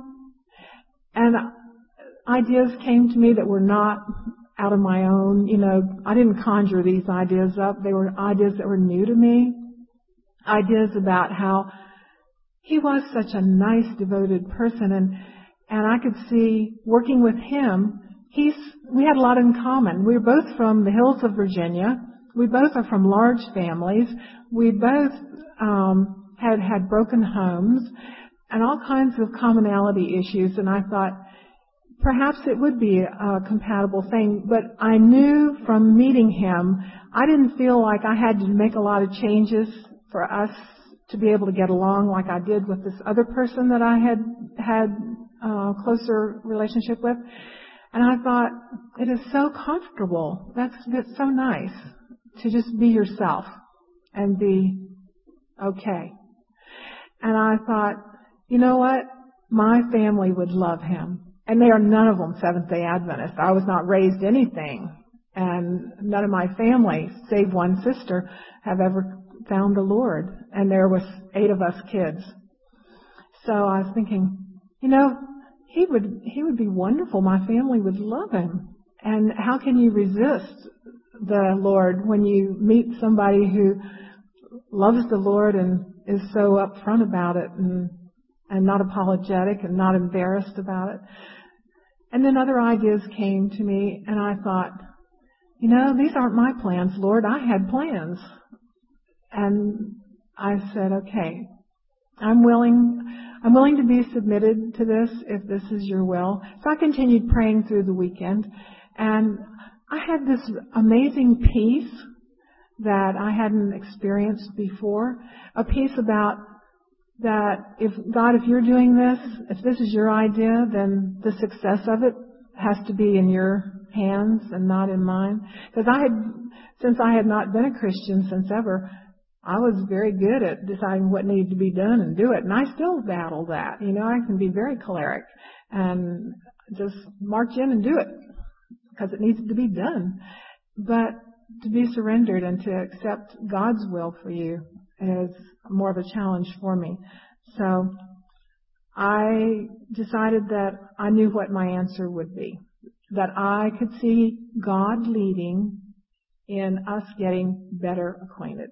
and ideas came to me that were not out of my own. You know, I didn't conjure these ideas up. They were ideas that were new to me. Ideas about how he was such a nice, devoted person, and and I could see working with him. He's, we had a lot in common. We were both from the hills of Virginia. We both are from large families. We both um, had had broken homes and all kinds of commonality issues. And I thought perhaps it would be a compatible thing. But I knew from meeting him, I didn't feel like I had to make a lot of changes for us to be able to get along like I did with this other person that I had had a closer relationship with. And I thought, it is so comfortable. That's, that's so nice to just be yourself and be okay. And I thought, you know what? My family would love him. And they are none of them Seventh-day Adventists. I was not raised anything. And none of my family, save one sister, have ever found the Lord. And there was eight of us kids. So I was thinking, you know, He would, he would be wonderful. My family would love him. And how can you resist the Lord when you meet somebody who loves the Lord and is so upfront about it and, and not apologetic and not embarrassed about it? And then other ideas came to me, and I thought, you know, these aren't my plans, Lord. I had plans. And I said, okay, I'm willing, I'm willing to be submitted to this if this is your will. So I continued praying through the weekend, and I had this amazing peace that I hadn't experienced before. A peace about that if, God, if you're doing this, if this is your idea, then the success of it has to be in your hands and not in mine. Because I had, since I had not been a Christian since ever, I was very good at deciding what needed to be done and do it. And I still battle that. You know, I can be very choleric and just march in and do it because it needs to be done. But to be surrendered and to accept God's will for you is more of a challenge for me. So I decided that I knew what my answer would be, that I could see God leading in us getting better acquainted.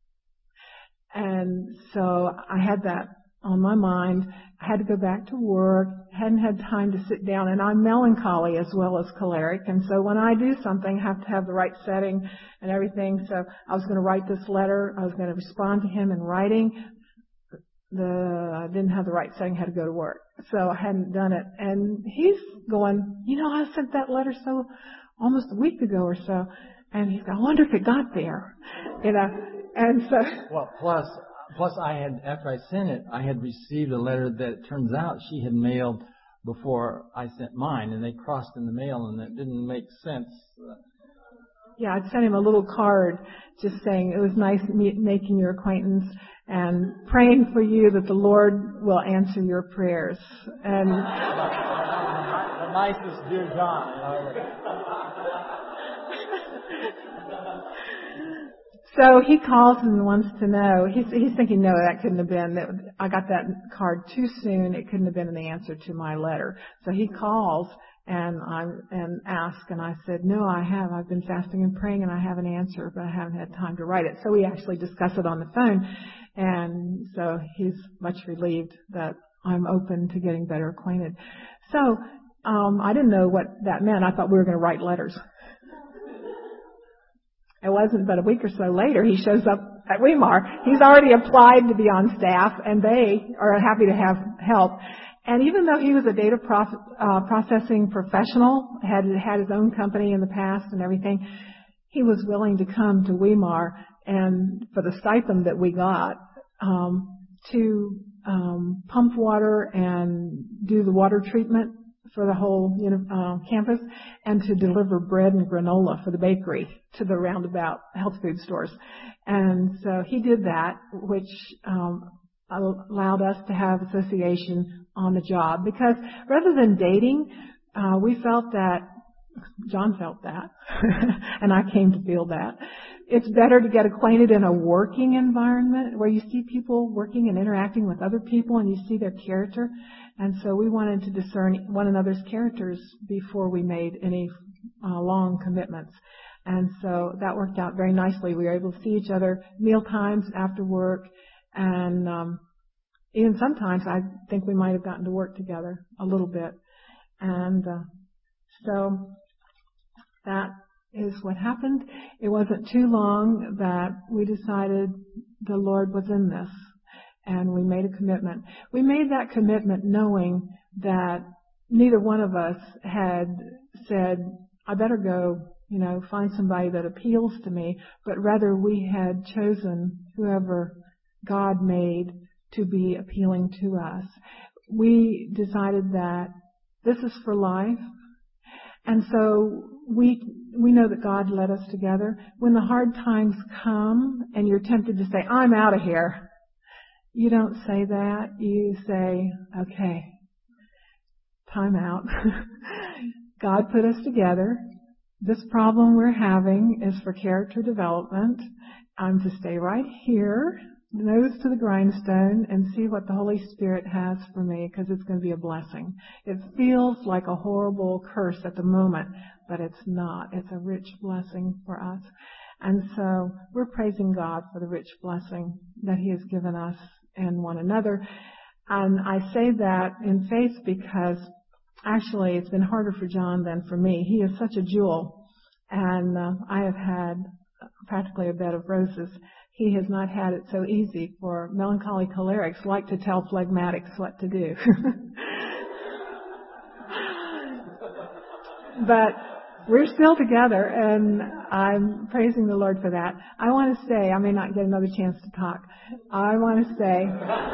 And so I had that on my mind. I had to go back to work, hadn't had time to sit down, and I'm melancholy as well as choleric, and so when I do something, I have to have the right setting and everything. So I was going to write this letter. I was going to respond to him in writing. The I didn't have the right setting, had to go to work, so I hadn't done it. And he's going, you know, I sent that letter so almost a week ago or so, and he's going, I wonder if it got there, you know. And so, well, plus, plus I had after I sent it, I had received a letter that it turns out she had mailed before I sent mine, and they crossed in the mail, and it didn't make sense. Yeah, I sent him a little card just saying it was nice meet, making your acquaintance and praying for you that the Lord will answer your prayers. And the nicest, dear John. So he calls and wants to know. He's, he's thinking, no, that couldn't have been. I got that card too soon. It couldn't have been the answer to my letter. So he calls and I and asks, and I said, no, I have. I've been fasting and praying, and I have an answer, but I haven't had time to write it. So we actually discuss it on the phone, and so he's much relieved that I'm open to getting better acquainted. So um, I didn't know what that meant. I thought we were going to write letters. It wasn't but a week or so later he shows up at Weimar. He's already applied to be on staff, and they are happy to have help. And even though he was a data prof- uh, processing professional, had had his own company in the past and everything, he was willing to come to Weimar and for the stipend that we got um, to um, pump water and do the water treatment for the whole you know, uh, campus, and to deliver bread and granola for the bakery to the roundabout health food stores. And so he did that, which um, allowed us to have association on the job. Because rather than dating, uh, we felt that, John felt that, and I came to feel that, it's better to get acquainted in a working environment where you see people working and interacting with other people and you see their character. And so we wanted to discern one another's characters before we made any uh, long commitments. And so that worked out very nicely. We were able to see each other meal times after work, and um, even sometimes I think we might have gotten to work together a little bit. And uh, so that is what happened. It wasn't too long that we decided the Lord was in this, and we made a commitment. We made that commitment knowing that neither one of us had said, I better go, you know, find somebody that appeals to me, but rather we had chosen whoever God made to be appealing to us. We decided that this is for life, and so we we know that God led us together. When the hard times come and you're tempted to say, I'm out of here, you don't say that. You say, okay, time out. God put us together. This problem we're having is for character development. I'm to stay right here, nose to the grindstone, and see what the Holy Spirit has for me, because it's going to be a blessing. It feels like a horrible curse at the moment, but it's not. It's a rich blessing for us. And so we're praising God for the rich blessing that He has given us and one another. And I say that in faith because actually it's been harder for John than for me. He is such a jewel, and uh, I have had practically a bed of roses. He has not had it so easy, for melancholy cholerics like to tell phlegmatics what to do. But we're still together, and I'm praising the Lord for that. I want to say, I may not get another chance to talk. I want to say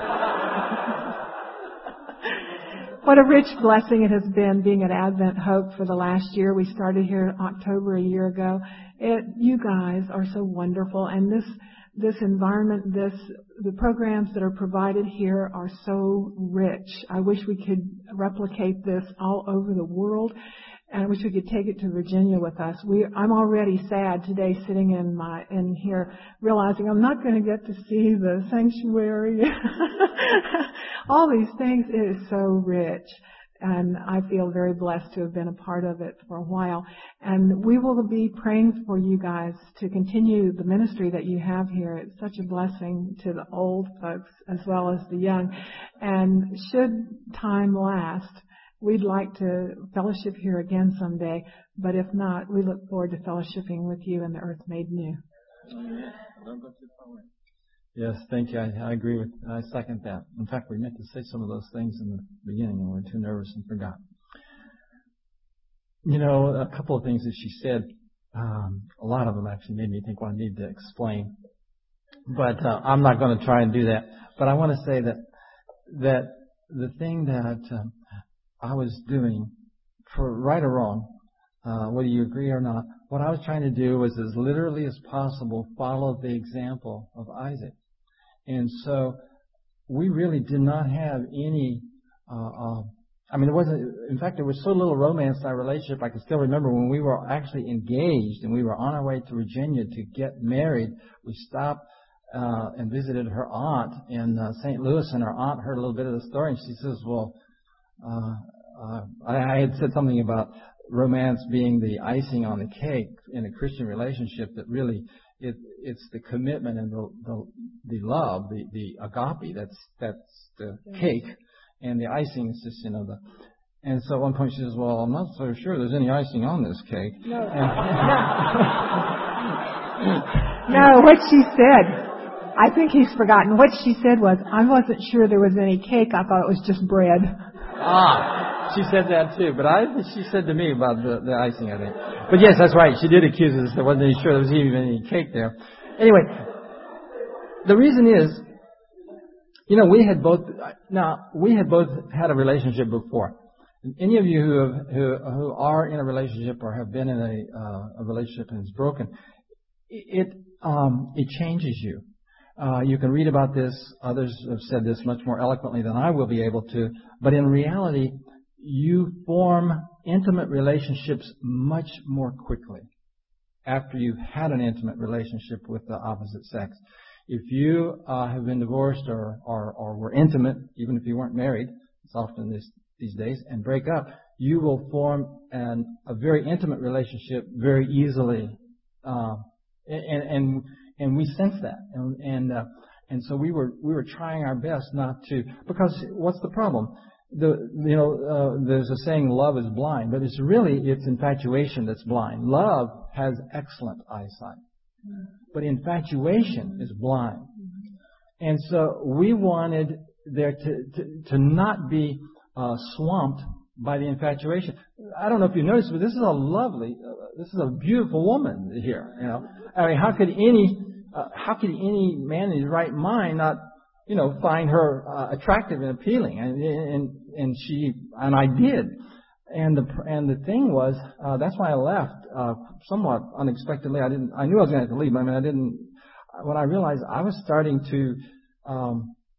what a rich blessing it has been being at Advent Hope for the last year. We started here in October a year ago. It, you guys are so wonderful, and this this environment, this the programs that are provided here are so rich. I wish we could replicate this all over the world. and I wish we could take it to Virginia with us. We, I'm already sad today sitting in my, in here realizing I'm not going to get to see the sanctuary. All these things. It is so rich. And I feel very blessed to have been a part of it for a while. And we will be praying for you guys to continue the ministry that you have here. It's such a blessing to the old folks as well as the young. And should time last, we'd like to fellowship here again someday. But if not, we look forward to fellowshipping with you in the Earth Made New. Yes, thank you. I, I agree with, I second that. In fact, we meant to say some of those things in the beginning and we were too nervous and forgot. You know, a couple of things that she said, um, a lot of them actually made me think, well, I need to explain. But uh, I'm not going to try and do that. But I want to say that that the thing that uh, I was doing, for right or wrong, uh, whether you agree or not, what I was trying to do was as literally as possible follow the example of Isaac. And so we really did not have any, uh, uh, I mean, there wasn't, in fact, there was so little romance in our relationship. I can still remember when we were actually engaged and we were on our way to Virginia to get married, we stopped uh, and visited her aunt in uh, Saint Louis, and her aunt heard a little bit of the story, and she says, well, uh, uh, I, I had said something about romance being the icing on the cake in a Christian relationship, that really it, it's the commitment and the, the, the love, the, the agape, that's, that's the cake, and the icing is just, you know, the, and so at one point she says, well, I'm not so sure there's any icing on this cake. No, no, what she said, I think he's forgotten. What she said was, I wasn't sure there was any cake, I thought it was just bread. Ah, she said that too, but I she said to me about the, the icing, I think. But yes, that's right. She did accuse us. I wasn't even sure there was even any cake there. Anyway, the reason is, you know, we had both. Now we had both had a relationship before. Any of you who have, who who are in a relationship or have been in a uh, a relationship and it's broken, it um it changes you. Uh, you can read about this. Others have said this much more eloquently than I will be able to. But in reality, you form intimate relationships much more quickly after you've had an intimate relationship with the opposite sex. If you uh, have been divorced or, or, or were intimate, even if you weren't married, it's often this, these days, and break up, you will form an, a very intimate relationship very easily. Uh, and, and And we sense that, and and, uh, and so we were we were trying our best not to, because what's the problem? The you know uh, there's a saying, love is blind, but it's really it's infatuation that's blind. Love has excellent eyesight, but infatuation is blind. And so we wanted there to to, to not be uh, swamped by the infatuation. I don't know if you noticed, but this is a lovely, uh, this is a beautiful woman here. You know, I mean, how could any Uh, how could any man in his right mind not, you know, find her uh, attractive and appealing? And, and and she and I did. And the and the thing was, uh, that's why I left uh, somewhat unexpectedly. I didn't. I knew I was going to have to leave. I mean, I didn't. When I realized I was starting to um,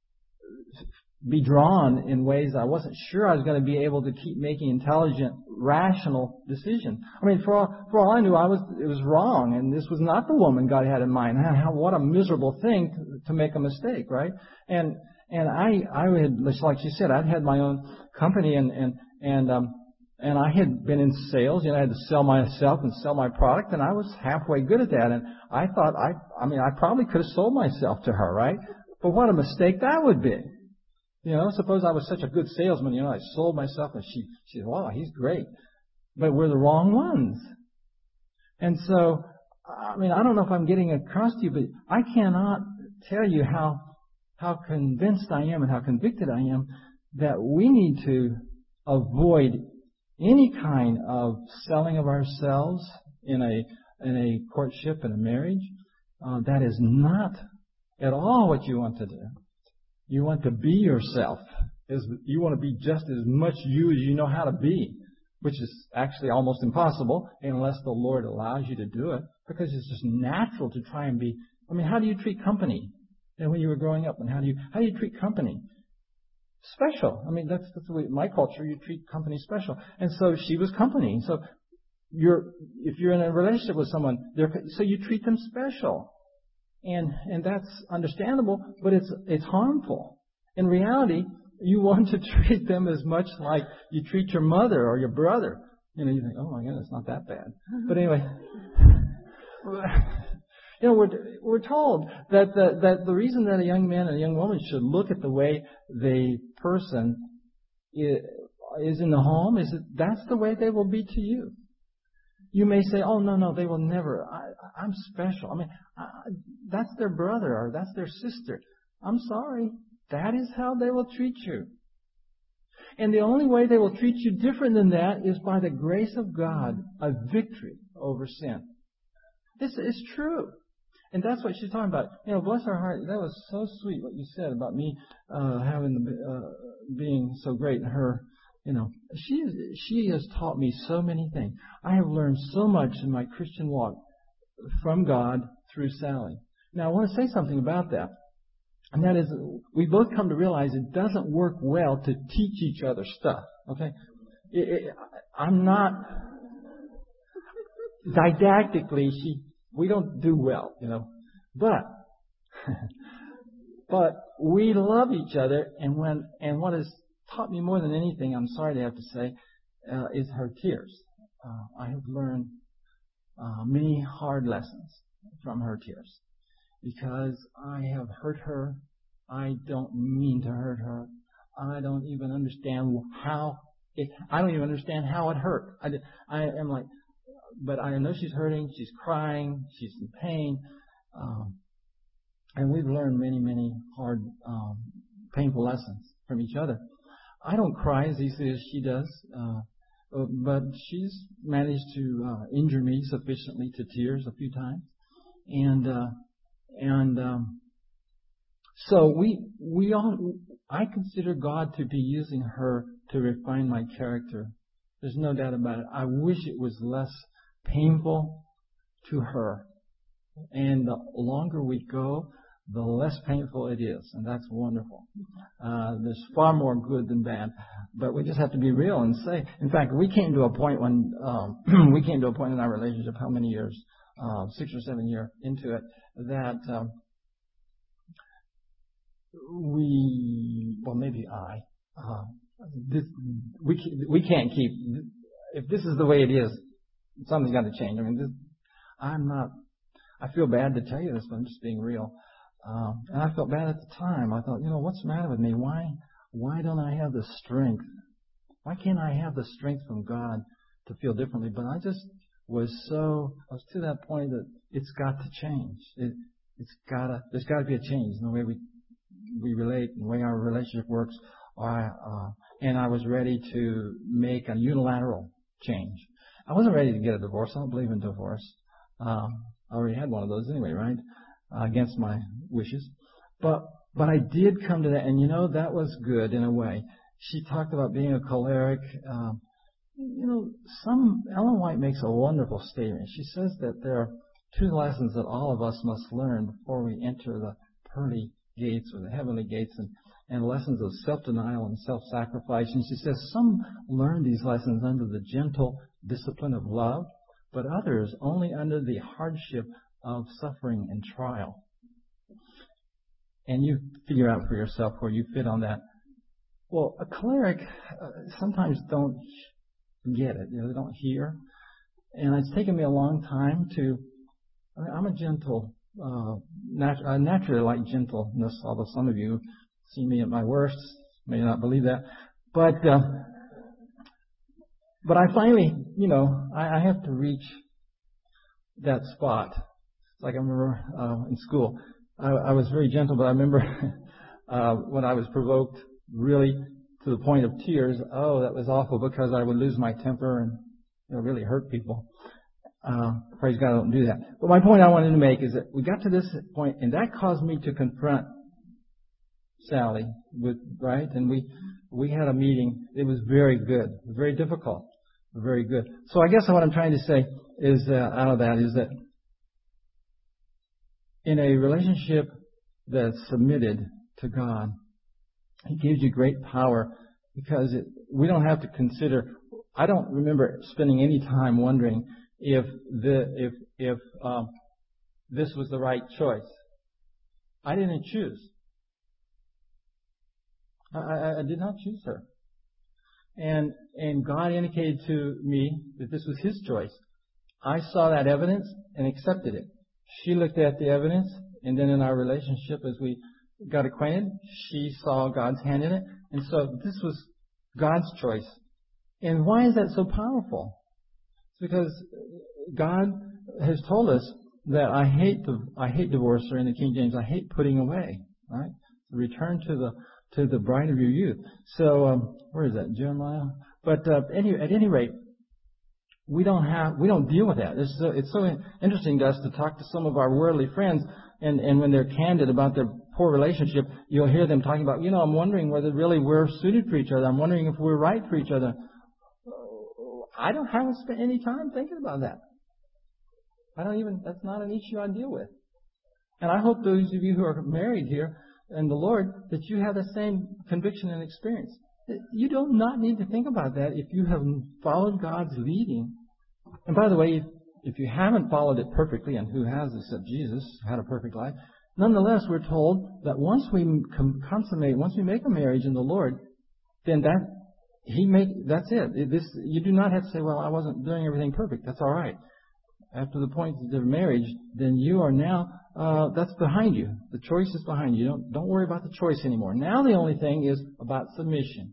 be drawn in ways I wasn't sure I was going to be able to keep making intelligent, rational decisions. I mean, for all, for all I knew, I was it was wrong, and this was not the woman God had in mind. How, what a miserable thing to, to make a mistake, right? And and I I had, like she said, I'd had my own company, and and and um and I had been in sales. You know, I had to sell myself and sell my product, and I was halfway good at that. And I thought I I mean I probably could have sold myself to her, right? But what a mistake that would be. You know, suppose I was such a good salesman, you know, I sold myself and she, she said, wow, he's great. But we're the wrong ones. And so, I mean, I don't know if I'm getting across to you, but I cannot tell you how, how convinced I am and how convicted I am that we need to avoid any kind of selling of ourselves in a, in a courtship and a marriage. Uh, that is not at all what you want to do. You want to be yourself. You want to be just as much you as you know how to be, which is actually almost impossible unless the Lord allows you to do it, because it's just natural to try and be. I mean, how do you treat company? You know, when you were growing up, and how do you how do you treat company? special. I mean, that's, that's the way, my culture, you treat company special. And so she was company. So you're, if you're in a relationship with someone, they're, so you treat them special. And, and that's understandable, but it's, it's harmful. In reality, you want to treat them as much like you treat your mother or your brother. You know, you think, oh my goodness, it's not that bad. But anyway, you know, we're, we're told that the, that the reason that a young man and a young woman should look at the way the person is, is in the home is that that's the way they will be to you. You may say, oh, no, no, they will never. I, I'm special. I mean, I, that's their brother or that's their sister. I'm sorry. That is how they will treat you. And the only way they will treat you different than that is by the grace of God, a victory over sin. This is true. And that's what she's talking about. You know, bless her heart. That was so sweet what you said about me uh, having the, uh, being so great. And her, you know, she she has taught me so many things. I have learned so much in my Christian walk from God through Sally. Now, I want to say something about that. And that is, we both come to realize it doesn't work well to teach each other stuff. Okay? It, it, I'm not, didactically, she, we don't do well, you know. But, but we love each other, and when, and what has taught me more than anything, I'm sorry to have to say, uh, is her tears. Uh, I have learned uh, many hard lessons from her tears. Because I have hurt her. I don't mean to hurt her. I don't even understand how it, I don't even understand how it hurt. I, I am like, but I know she's hurting. She's crying. She's in pain. Um, and we've learned many, many hard, um, painful lessons from each other. I don't cry as easily as she does. Uh, but she's managed to uh, injure me sufficiently to tears a few times. And, uh, And um, so we we all I consider God to be using her to refine my character. There's no doubt about it. I wish it was less painful to her. And the longer we go, the less painful it is, and that's wonderful. Uh, there's far more good than bad, but we just have to be real and say. In fact, we came to a point when um, we came to a point in our relationship. How many years? Uh, six or seven years into it. That um, we, well, maybe I, uh, this, we we can't keep. If this is the way it is, something's got to change. I mean, this, I'm not. I feel bad to tell you this, but I'm just being real. Um, and I felt bad at the time. I thought, you know, what's the matter with me? Why why don't I have the strength? Why can't I have the strength from God to feel differently? But I just was so, I was to that point that it's got to change. It, it's gotta, there's got to be a change in the way we we relate, in the way our relationship works. Or, uh, and I was ready to make a unilateral change. I wasn't ready to get a divorce. I don't believe in divorce. Um, I already had one of those anyway, right? Uh, against my wishes. But but I did come to that, and you know, that was good in a way. She talked about being a choleric. Uh, You know, some, Ellen White makes a wonderful statement. She says that there are two lessons that all of us must learn before we enter the pearly gates or the heavenly gates, and, and lessons of self-denial and self-sacrifice. And she says some learn these lessons under the gentle discipline of love, but others only under the hardship of suffering and trial. And you figure out for yourself where you fit on that. Well, a choleric uh, sometimes don't get it. You know, they don't hear. And it's taken me a long time to, I mean, I'm a gentle, uh, nat- I naturally like gentleness, although some of you see me at my worst, may not believe that. But, uh, but I finally, you know, I, I have to reach that spot. It's like I remember, uh, in school, I, I was very gentle, but I remember, uh, when I was provoked really to the point of tears, oh, that was awful, because I would lose my temper and, you know, really hurt people. Uh, praise God, I don't do that. But my point I wanted to make is that we got to this point, and that caused me to confront Sally, with, right? And we, we had a meeting. It was very good, very difficult, very good. So I guess what I'm trying to say is, uh, out of that is that in a relationship that's submitted to God, He gives you great power because it, we don't have to consider. I don't remember spending any time wondering if the if if um, this was the right choice. I didn't choose. I, I, I did not choose her. And and God indicated to me that this was His choice. I saw that evidence and accepted it. She looked at the evidence, and then in our relationship, as we got acquainted, she saw God's hand in it. And so this was God's choice. And why is that so powerful? It's because God has told us that I hate the I hate divorce, or in the King James, I hate putting away. Right? Return to the to the bride of your youth. So um, where is that, Jeremiah? But uh, any, at any rate, we don't have we don't deal with that. It's so, it's so interesting to us to talk to some of our worldly friends, and, and when they're candid about their poor relationship, you'll hear them talking about, you know, I'm wondering whether really we're suited for each other. I'm wondering if we're right for each other. I don't haven't spent any time thinking about that. I don't even. That's not an issue I deal with. And I hope those of you who are married here and the Lord, that you have the same conviction and experience. You do not need to think about that if you have followed God's leading. And by the way, if, if you haven't followed it perfectly, and who has except Jesus had a perfect life, nonetheless, we're told that once we consummate, once we make a marriage in the Lord, then that He make that's it. This you do not have to say, well, I wasn't doing everything perfect. That's all right. After the point of marriage, then you are now, uh, that's behind you. The choice is behind you. Don't, don't worry about the choice anymore. Now the only thing is about submission.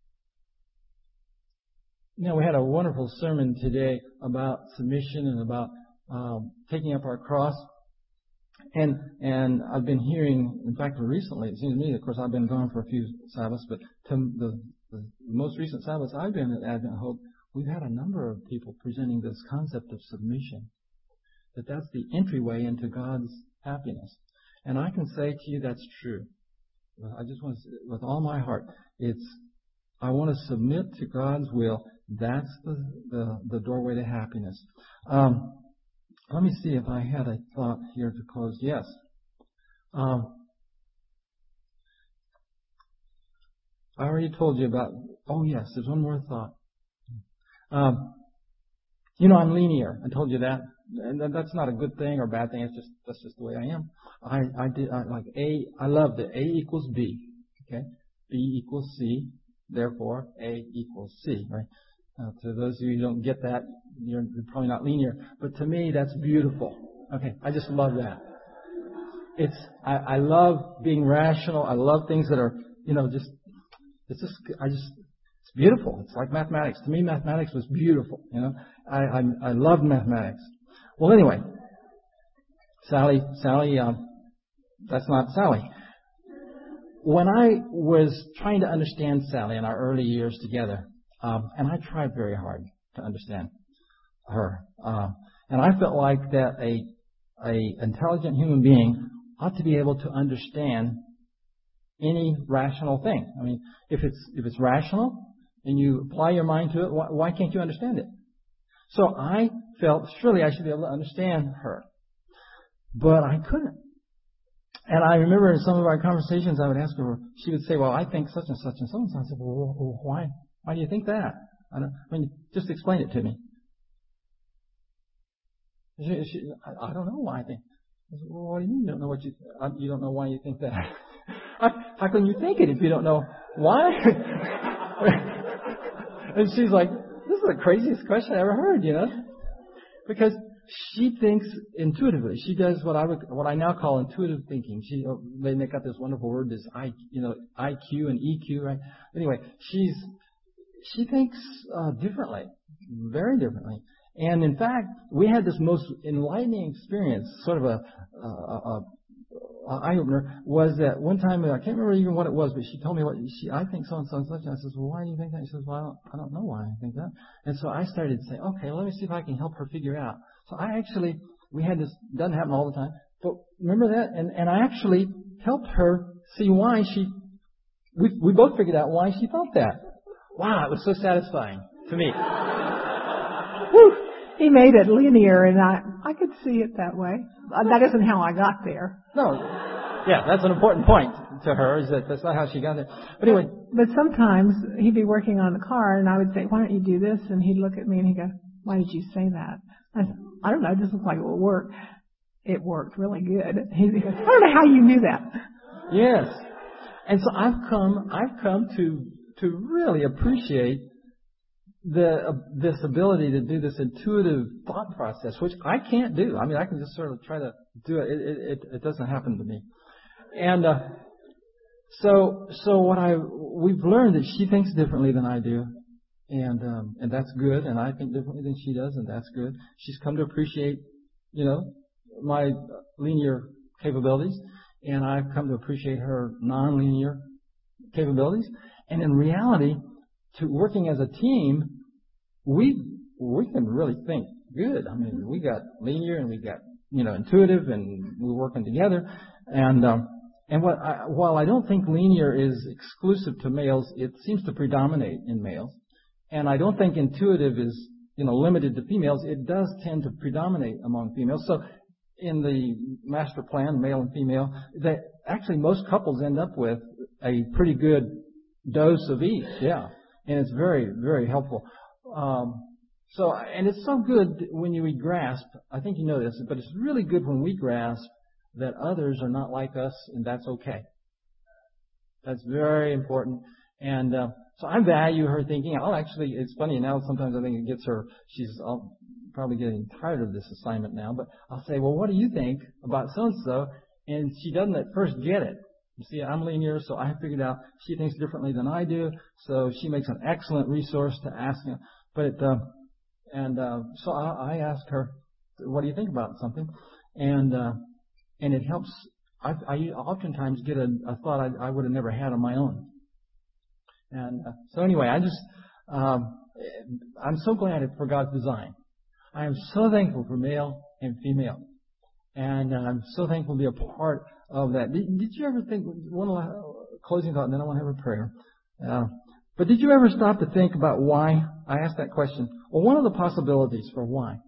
You know, we had a wonderful sermon today about submission and about um, taking up our cross. And and I've been hearing, in fact, recently, it seems to me, of course, I've been gone for a few Sabbaths, but to the, the most recent Sabbaths I've been at Advent Hope, we've had a number of people presenting this concept of submission, that that's the entryway into God's happiness. And I can say to you that's true. I just want to say, with all my heart, it's, I want to submit to God's will. That's the, the, the doorway to happiness. Um, let me see if I had a thought here to close. Yes. Um, I already told you about, oh yes, there's one more thought. Um, you know, I'm linear. I told you that, and that's not a good thing or bad thing. It's just that's just the way I am. I I did I, like A. I love that A equals B. Okay, B equals C. Therefore, A equals C. Right. Uh, to those of you who don't get that, you're, you're probably not linear. But to me, that's beautiful. Okay, I just love that. It's I, I love being rational. I love things that are you know just it's just I just. It's beautiful. It's like mathematics. To me, mathematics was beautiful. You know, I I, I loved mathematics. Well, anyway, Sally, Sally, um, that's not Sally. When I was trying to understand Sally in our early years together, um, and I tried very hard to understand her, uh, and I felt like that a a intelligent human being ought to be able to understand any rational thing. I mean, if it's if it's rational, and you apply your mind to it, why, why can't you understand it? So I felt surely I should be able to understand her. But I couldn't. And I remember in some of our conversations I would ask her, she would say, well, I think such and such and so and so. I said, well, well why? Why do you think that? I, don't, I mean, just explain it to me. She, she, I, I don't know why I think. I said, well, what do you mean you don't know what you, uh, you don't know why you think that? how, how can you think it if you don't know why? And she's like, this is the craziest question I ever heard, you know? Because she thinks intuitively. She does what I would, what I now call intuitive thinking. She, they make up this wonderful word, this I, you know, I Q and E Q, right? Anyway, she's, she thinks uh, differently, very differently. And in fact, we had this most enlightening experience, sort of a, a, a eye-opener, was that one time, I can't remember even what it was, but she told me what she, I think so and so and such. And I says, well, why do you think that? She says, well, I don't, I don't know why I think that. And so I started to say, okay, let me see if I can help her figure out. So I actually, we had this, doesn't happen all the time, but remember that? And, and I actually helped her see why she, we, we both figured out why she thought that. Wow, it was so satisfying to me. Whew. He made it linear, and I, I could see it that way. That isn't how I got there. No. Yeah, that's an important point. to her. Is that that's not how she got there. But anyway. But sometimes he'd be working on the car, and I would say, "Why don't you do this?" And he'd look at me and he'd go, "Why did you say that?" I said, "I don't know. It just looked like it would work." It worked really good. He goes, "I don't know how you knew that." Yes. And so I've come, I've come to to really appreciate the uh, this ability to do this intuitive thought process, which I can't do. I mean, I can just sort of try to do it. It, it, it doesn't happen to me. And uh, so, so what I we've learned that she thinks differently than I do, and um, and that's good. And I think differently than she does, and that's good. She's come to appreciate, you know, my linear capabilities, and I've come to appreciate her nonlinear capabilities. And in reality, to working as a team, we we can really think good. I mean, we got linear and we got, you know, intuitive, and we're working together. And um, and what I, while I don't think linear is exclusive to males, it seems to predominate in males. And I don't think intuitive is, you know, limited to females. It does tend to predominate among females. So in the master plan, male and female, that actually most couples end up with a pretty good dose of each. Yeah. And it's very, very helpful. Um, so, and it's so good when you grasp, I think you know this, but it's really good when we grasp that others are not like us, and that's okay. That's very important. And uh, so I value her thinking. I'll actually, it's funny now, sometimes I think it gets her, she's I'll probably getting tired of this assignment now, but I'll say, well, what do you think about so-and-so? And she doesn't at first get it. You see, I'm linear, so I figured out she thinks differently than I do, so she makes an excellent resource to ask me. But, uh, and uh, so I, I asked her, what do you think about something? And uh, and it helps. I, I oftentimes get a, a thought I, I would have never had on my own. And uh, so anyway, I just, um, I'm so glad for God's design. I am so thankful for male and female. And uh, I'm so thankful to be a part of that. Did, did you ever think, one last closing thought, and then I want to have a prayer. Uh, but did you ever stop to think about why? I asked that question. Well, one of the possibilities for why.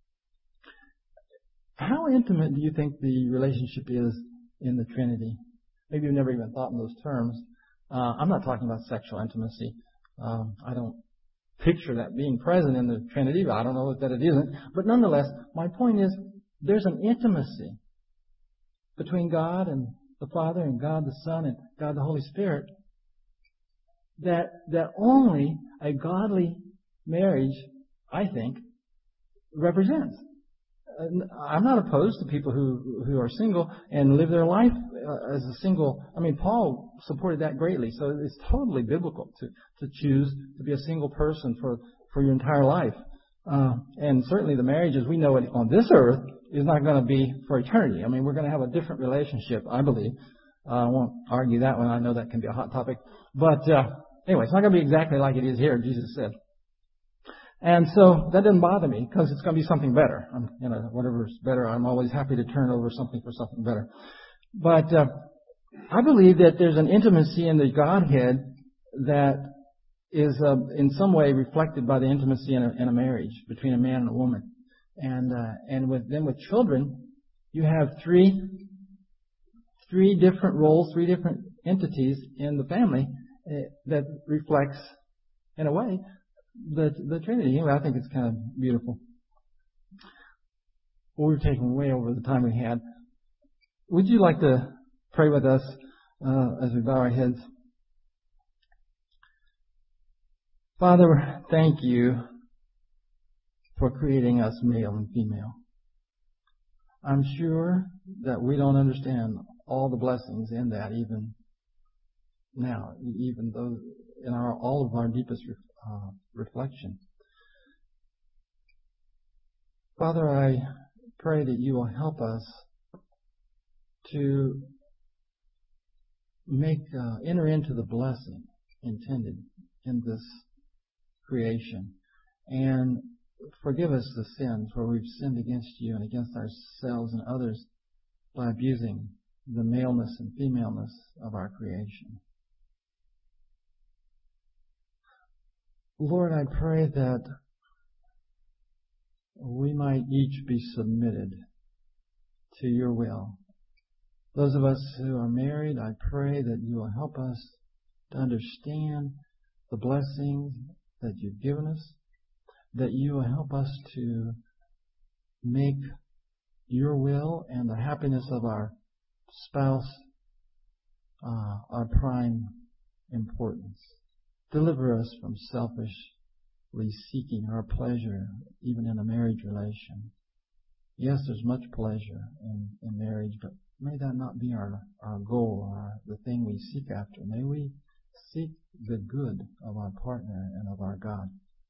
How intimate do you think the relationship is in the Trinity? Maybe you've never even thought in those terms. Uh, I'm not talking about sexual intimacy. Um, I don't picture that being present in the Trinity. I don't know that it isn't. But nonetheless, my point is, there's an intimacy between God and the Father and God the Son and God the Holy Spirit that that only a godly marriage, I think, represents. I'm not opposed to people who who are single and live their life uh, as a single. I mean, Paul supported that greatly, so it's totally biblical to to choose to be a single person for for your entire life. Uh, and certainly the marriage as we know it on this earth is not going to be for eternity. I mean, we're going to have a different relationship, I believe. Uh, I won't argue that one. I know that can be a hot topic. But uh, anyway, it's not going to be exactly like it is here, Jesus said. And so that doesn't bother me because it's going to be something better. I'm, you know, whatever's better, I'm always happy to turn over something for something better. But uh, I believe that there's an intimacy in the Godhead that is uh, in some way reflected by the intimacy in a, in a marriage between a man and a woman. And uh, and with then with children, you have three three different roles, three different entities in the family uh, that reflects, in a way, the the Trinity. Anyway, I think it's kind of beautiful. Well, we're taking way over the time we had. Would you like to pray with us uh, as we bow our heads? Father, thank you for creating us male and female. I'm sure that we don't understand all the blessings in that even now, even though in our all of our deepest uh, reflection. Father, I pray that you will help us to make uh, enter into the blessing intended in this creation, and forgive us the sins where we've sinned against you and against ourselves and others by abusing the maleness and femaleness of our creation. Lord, I pray that we might each be submitted to your will Those of us who are married, I pray that you will help us to understand the blessings that you've given us, that you will help us to make your will and the happiness of our spouse uh, our prime importance. Deliver us from selfishly seeking our pleasure, even in a marriage relation. Yes, there's much pleasure in, in marriage, but may that not be our, our goal, our, the thing we seek after. May we seek the good of our partner and of our God.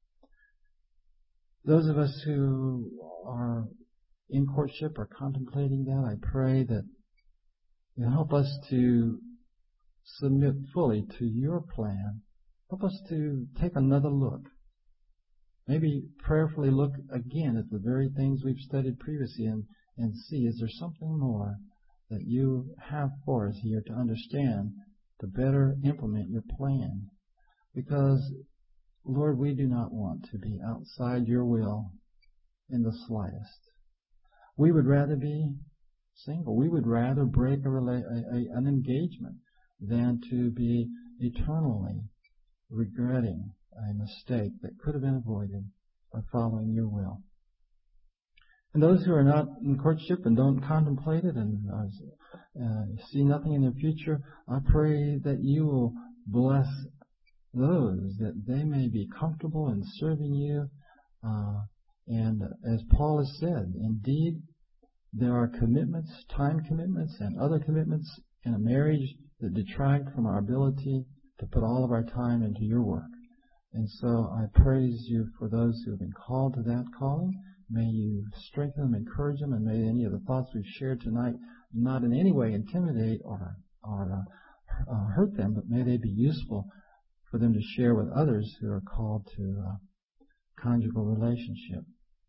Those of us who are in courtship or contemplating that, I pray that you help us to submit fully to your plan. Help us to take another look. Maybe prayerfully look again at the very things we've studied previously and, and see, is there something more that you have for us here to understand, to better implement your plan? Because, Lord, we do not want to be outside your will in the slightest. We would rather be single. We would rather break a, rela- a, a an engagement than to be eternally regretting a mistake that could have been avoided by following your will. And those who are not in courtship and don't contemplate it and uh, see nothing in their future, I pray that you will bless those, that they may be comfortable in serving you. Uh, and as Paul has said, indeed, there are commitments, time commitments, and other commitments in a marriage that detract from our ability to put all of our time into your work. And so I praise you for those who have been called to that calling. May you strengthen them, encourage them, and may any of the thoughts we've shared tonight not in any way intimidate or, or uh, uh, hurt them, but may they be useful for them to share with others who are called to uh, conjugal relationship.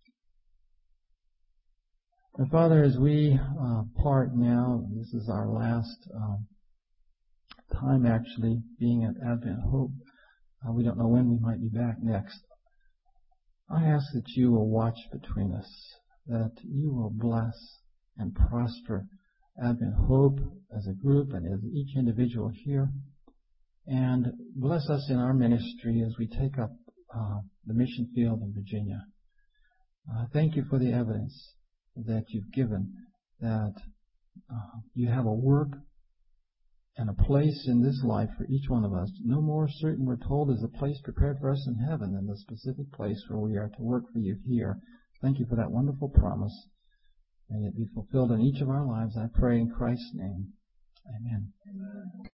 And Father, as we uh, part now, this is our last um, time actually being at Advent Hope. Uh, we don't know when we might be back next. I ask that you will watch between us, that you will bless and prosper Advent Hope as a group and as each individual here, and bless us in our ministry as we take up uh, the mission field in Virginia. Uh, thank you for the evidence that you've given, that uh, you have a work and a place in this life for each one of us. No more certain, we're told, is a place prepared for us in heaven than the specific place where we are to work for you here. Thank you for that wonderful promise. May it be fulfilled in each of our lives, I pray in Christ's name. Amen. Amen.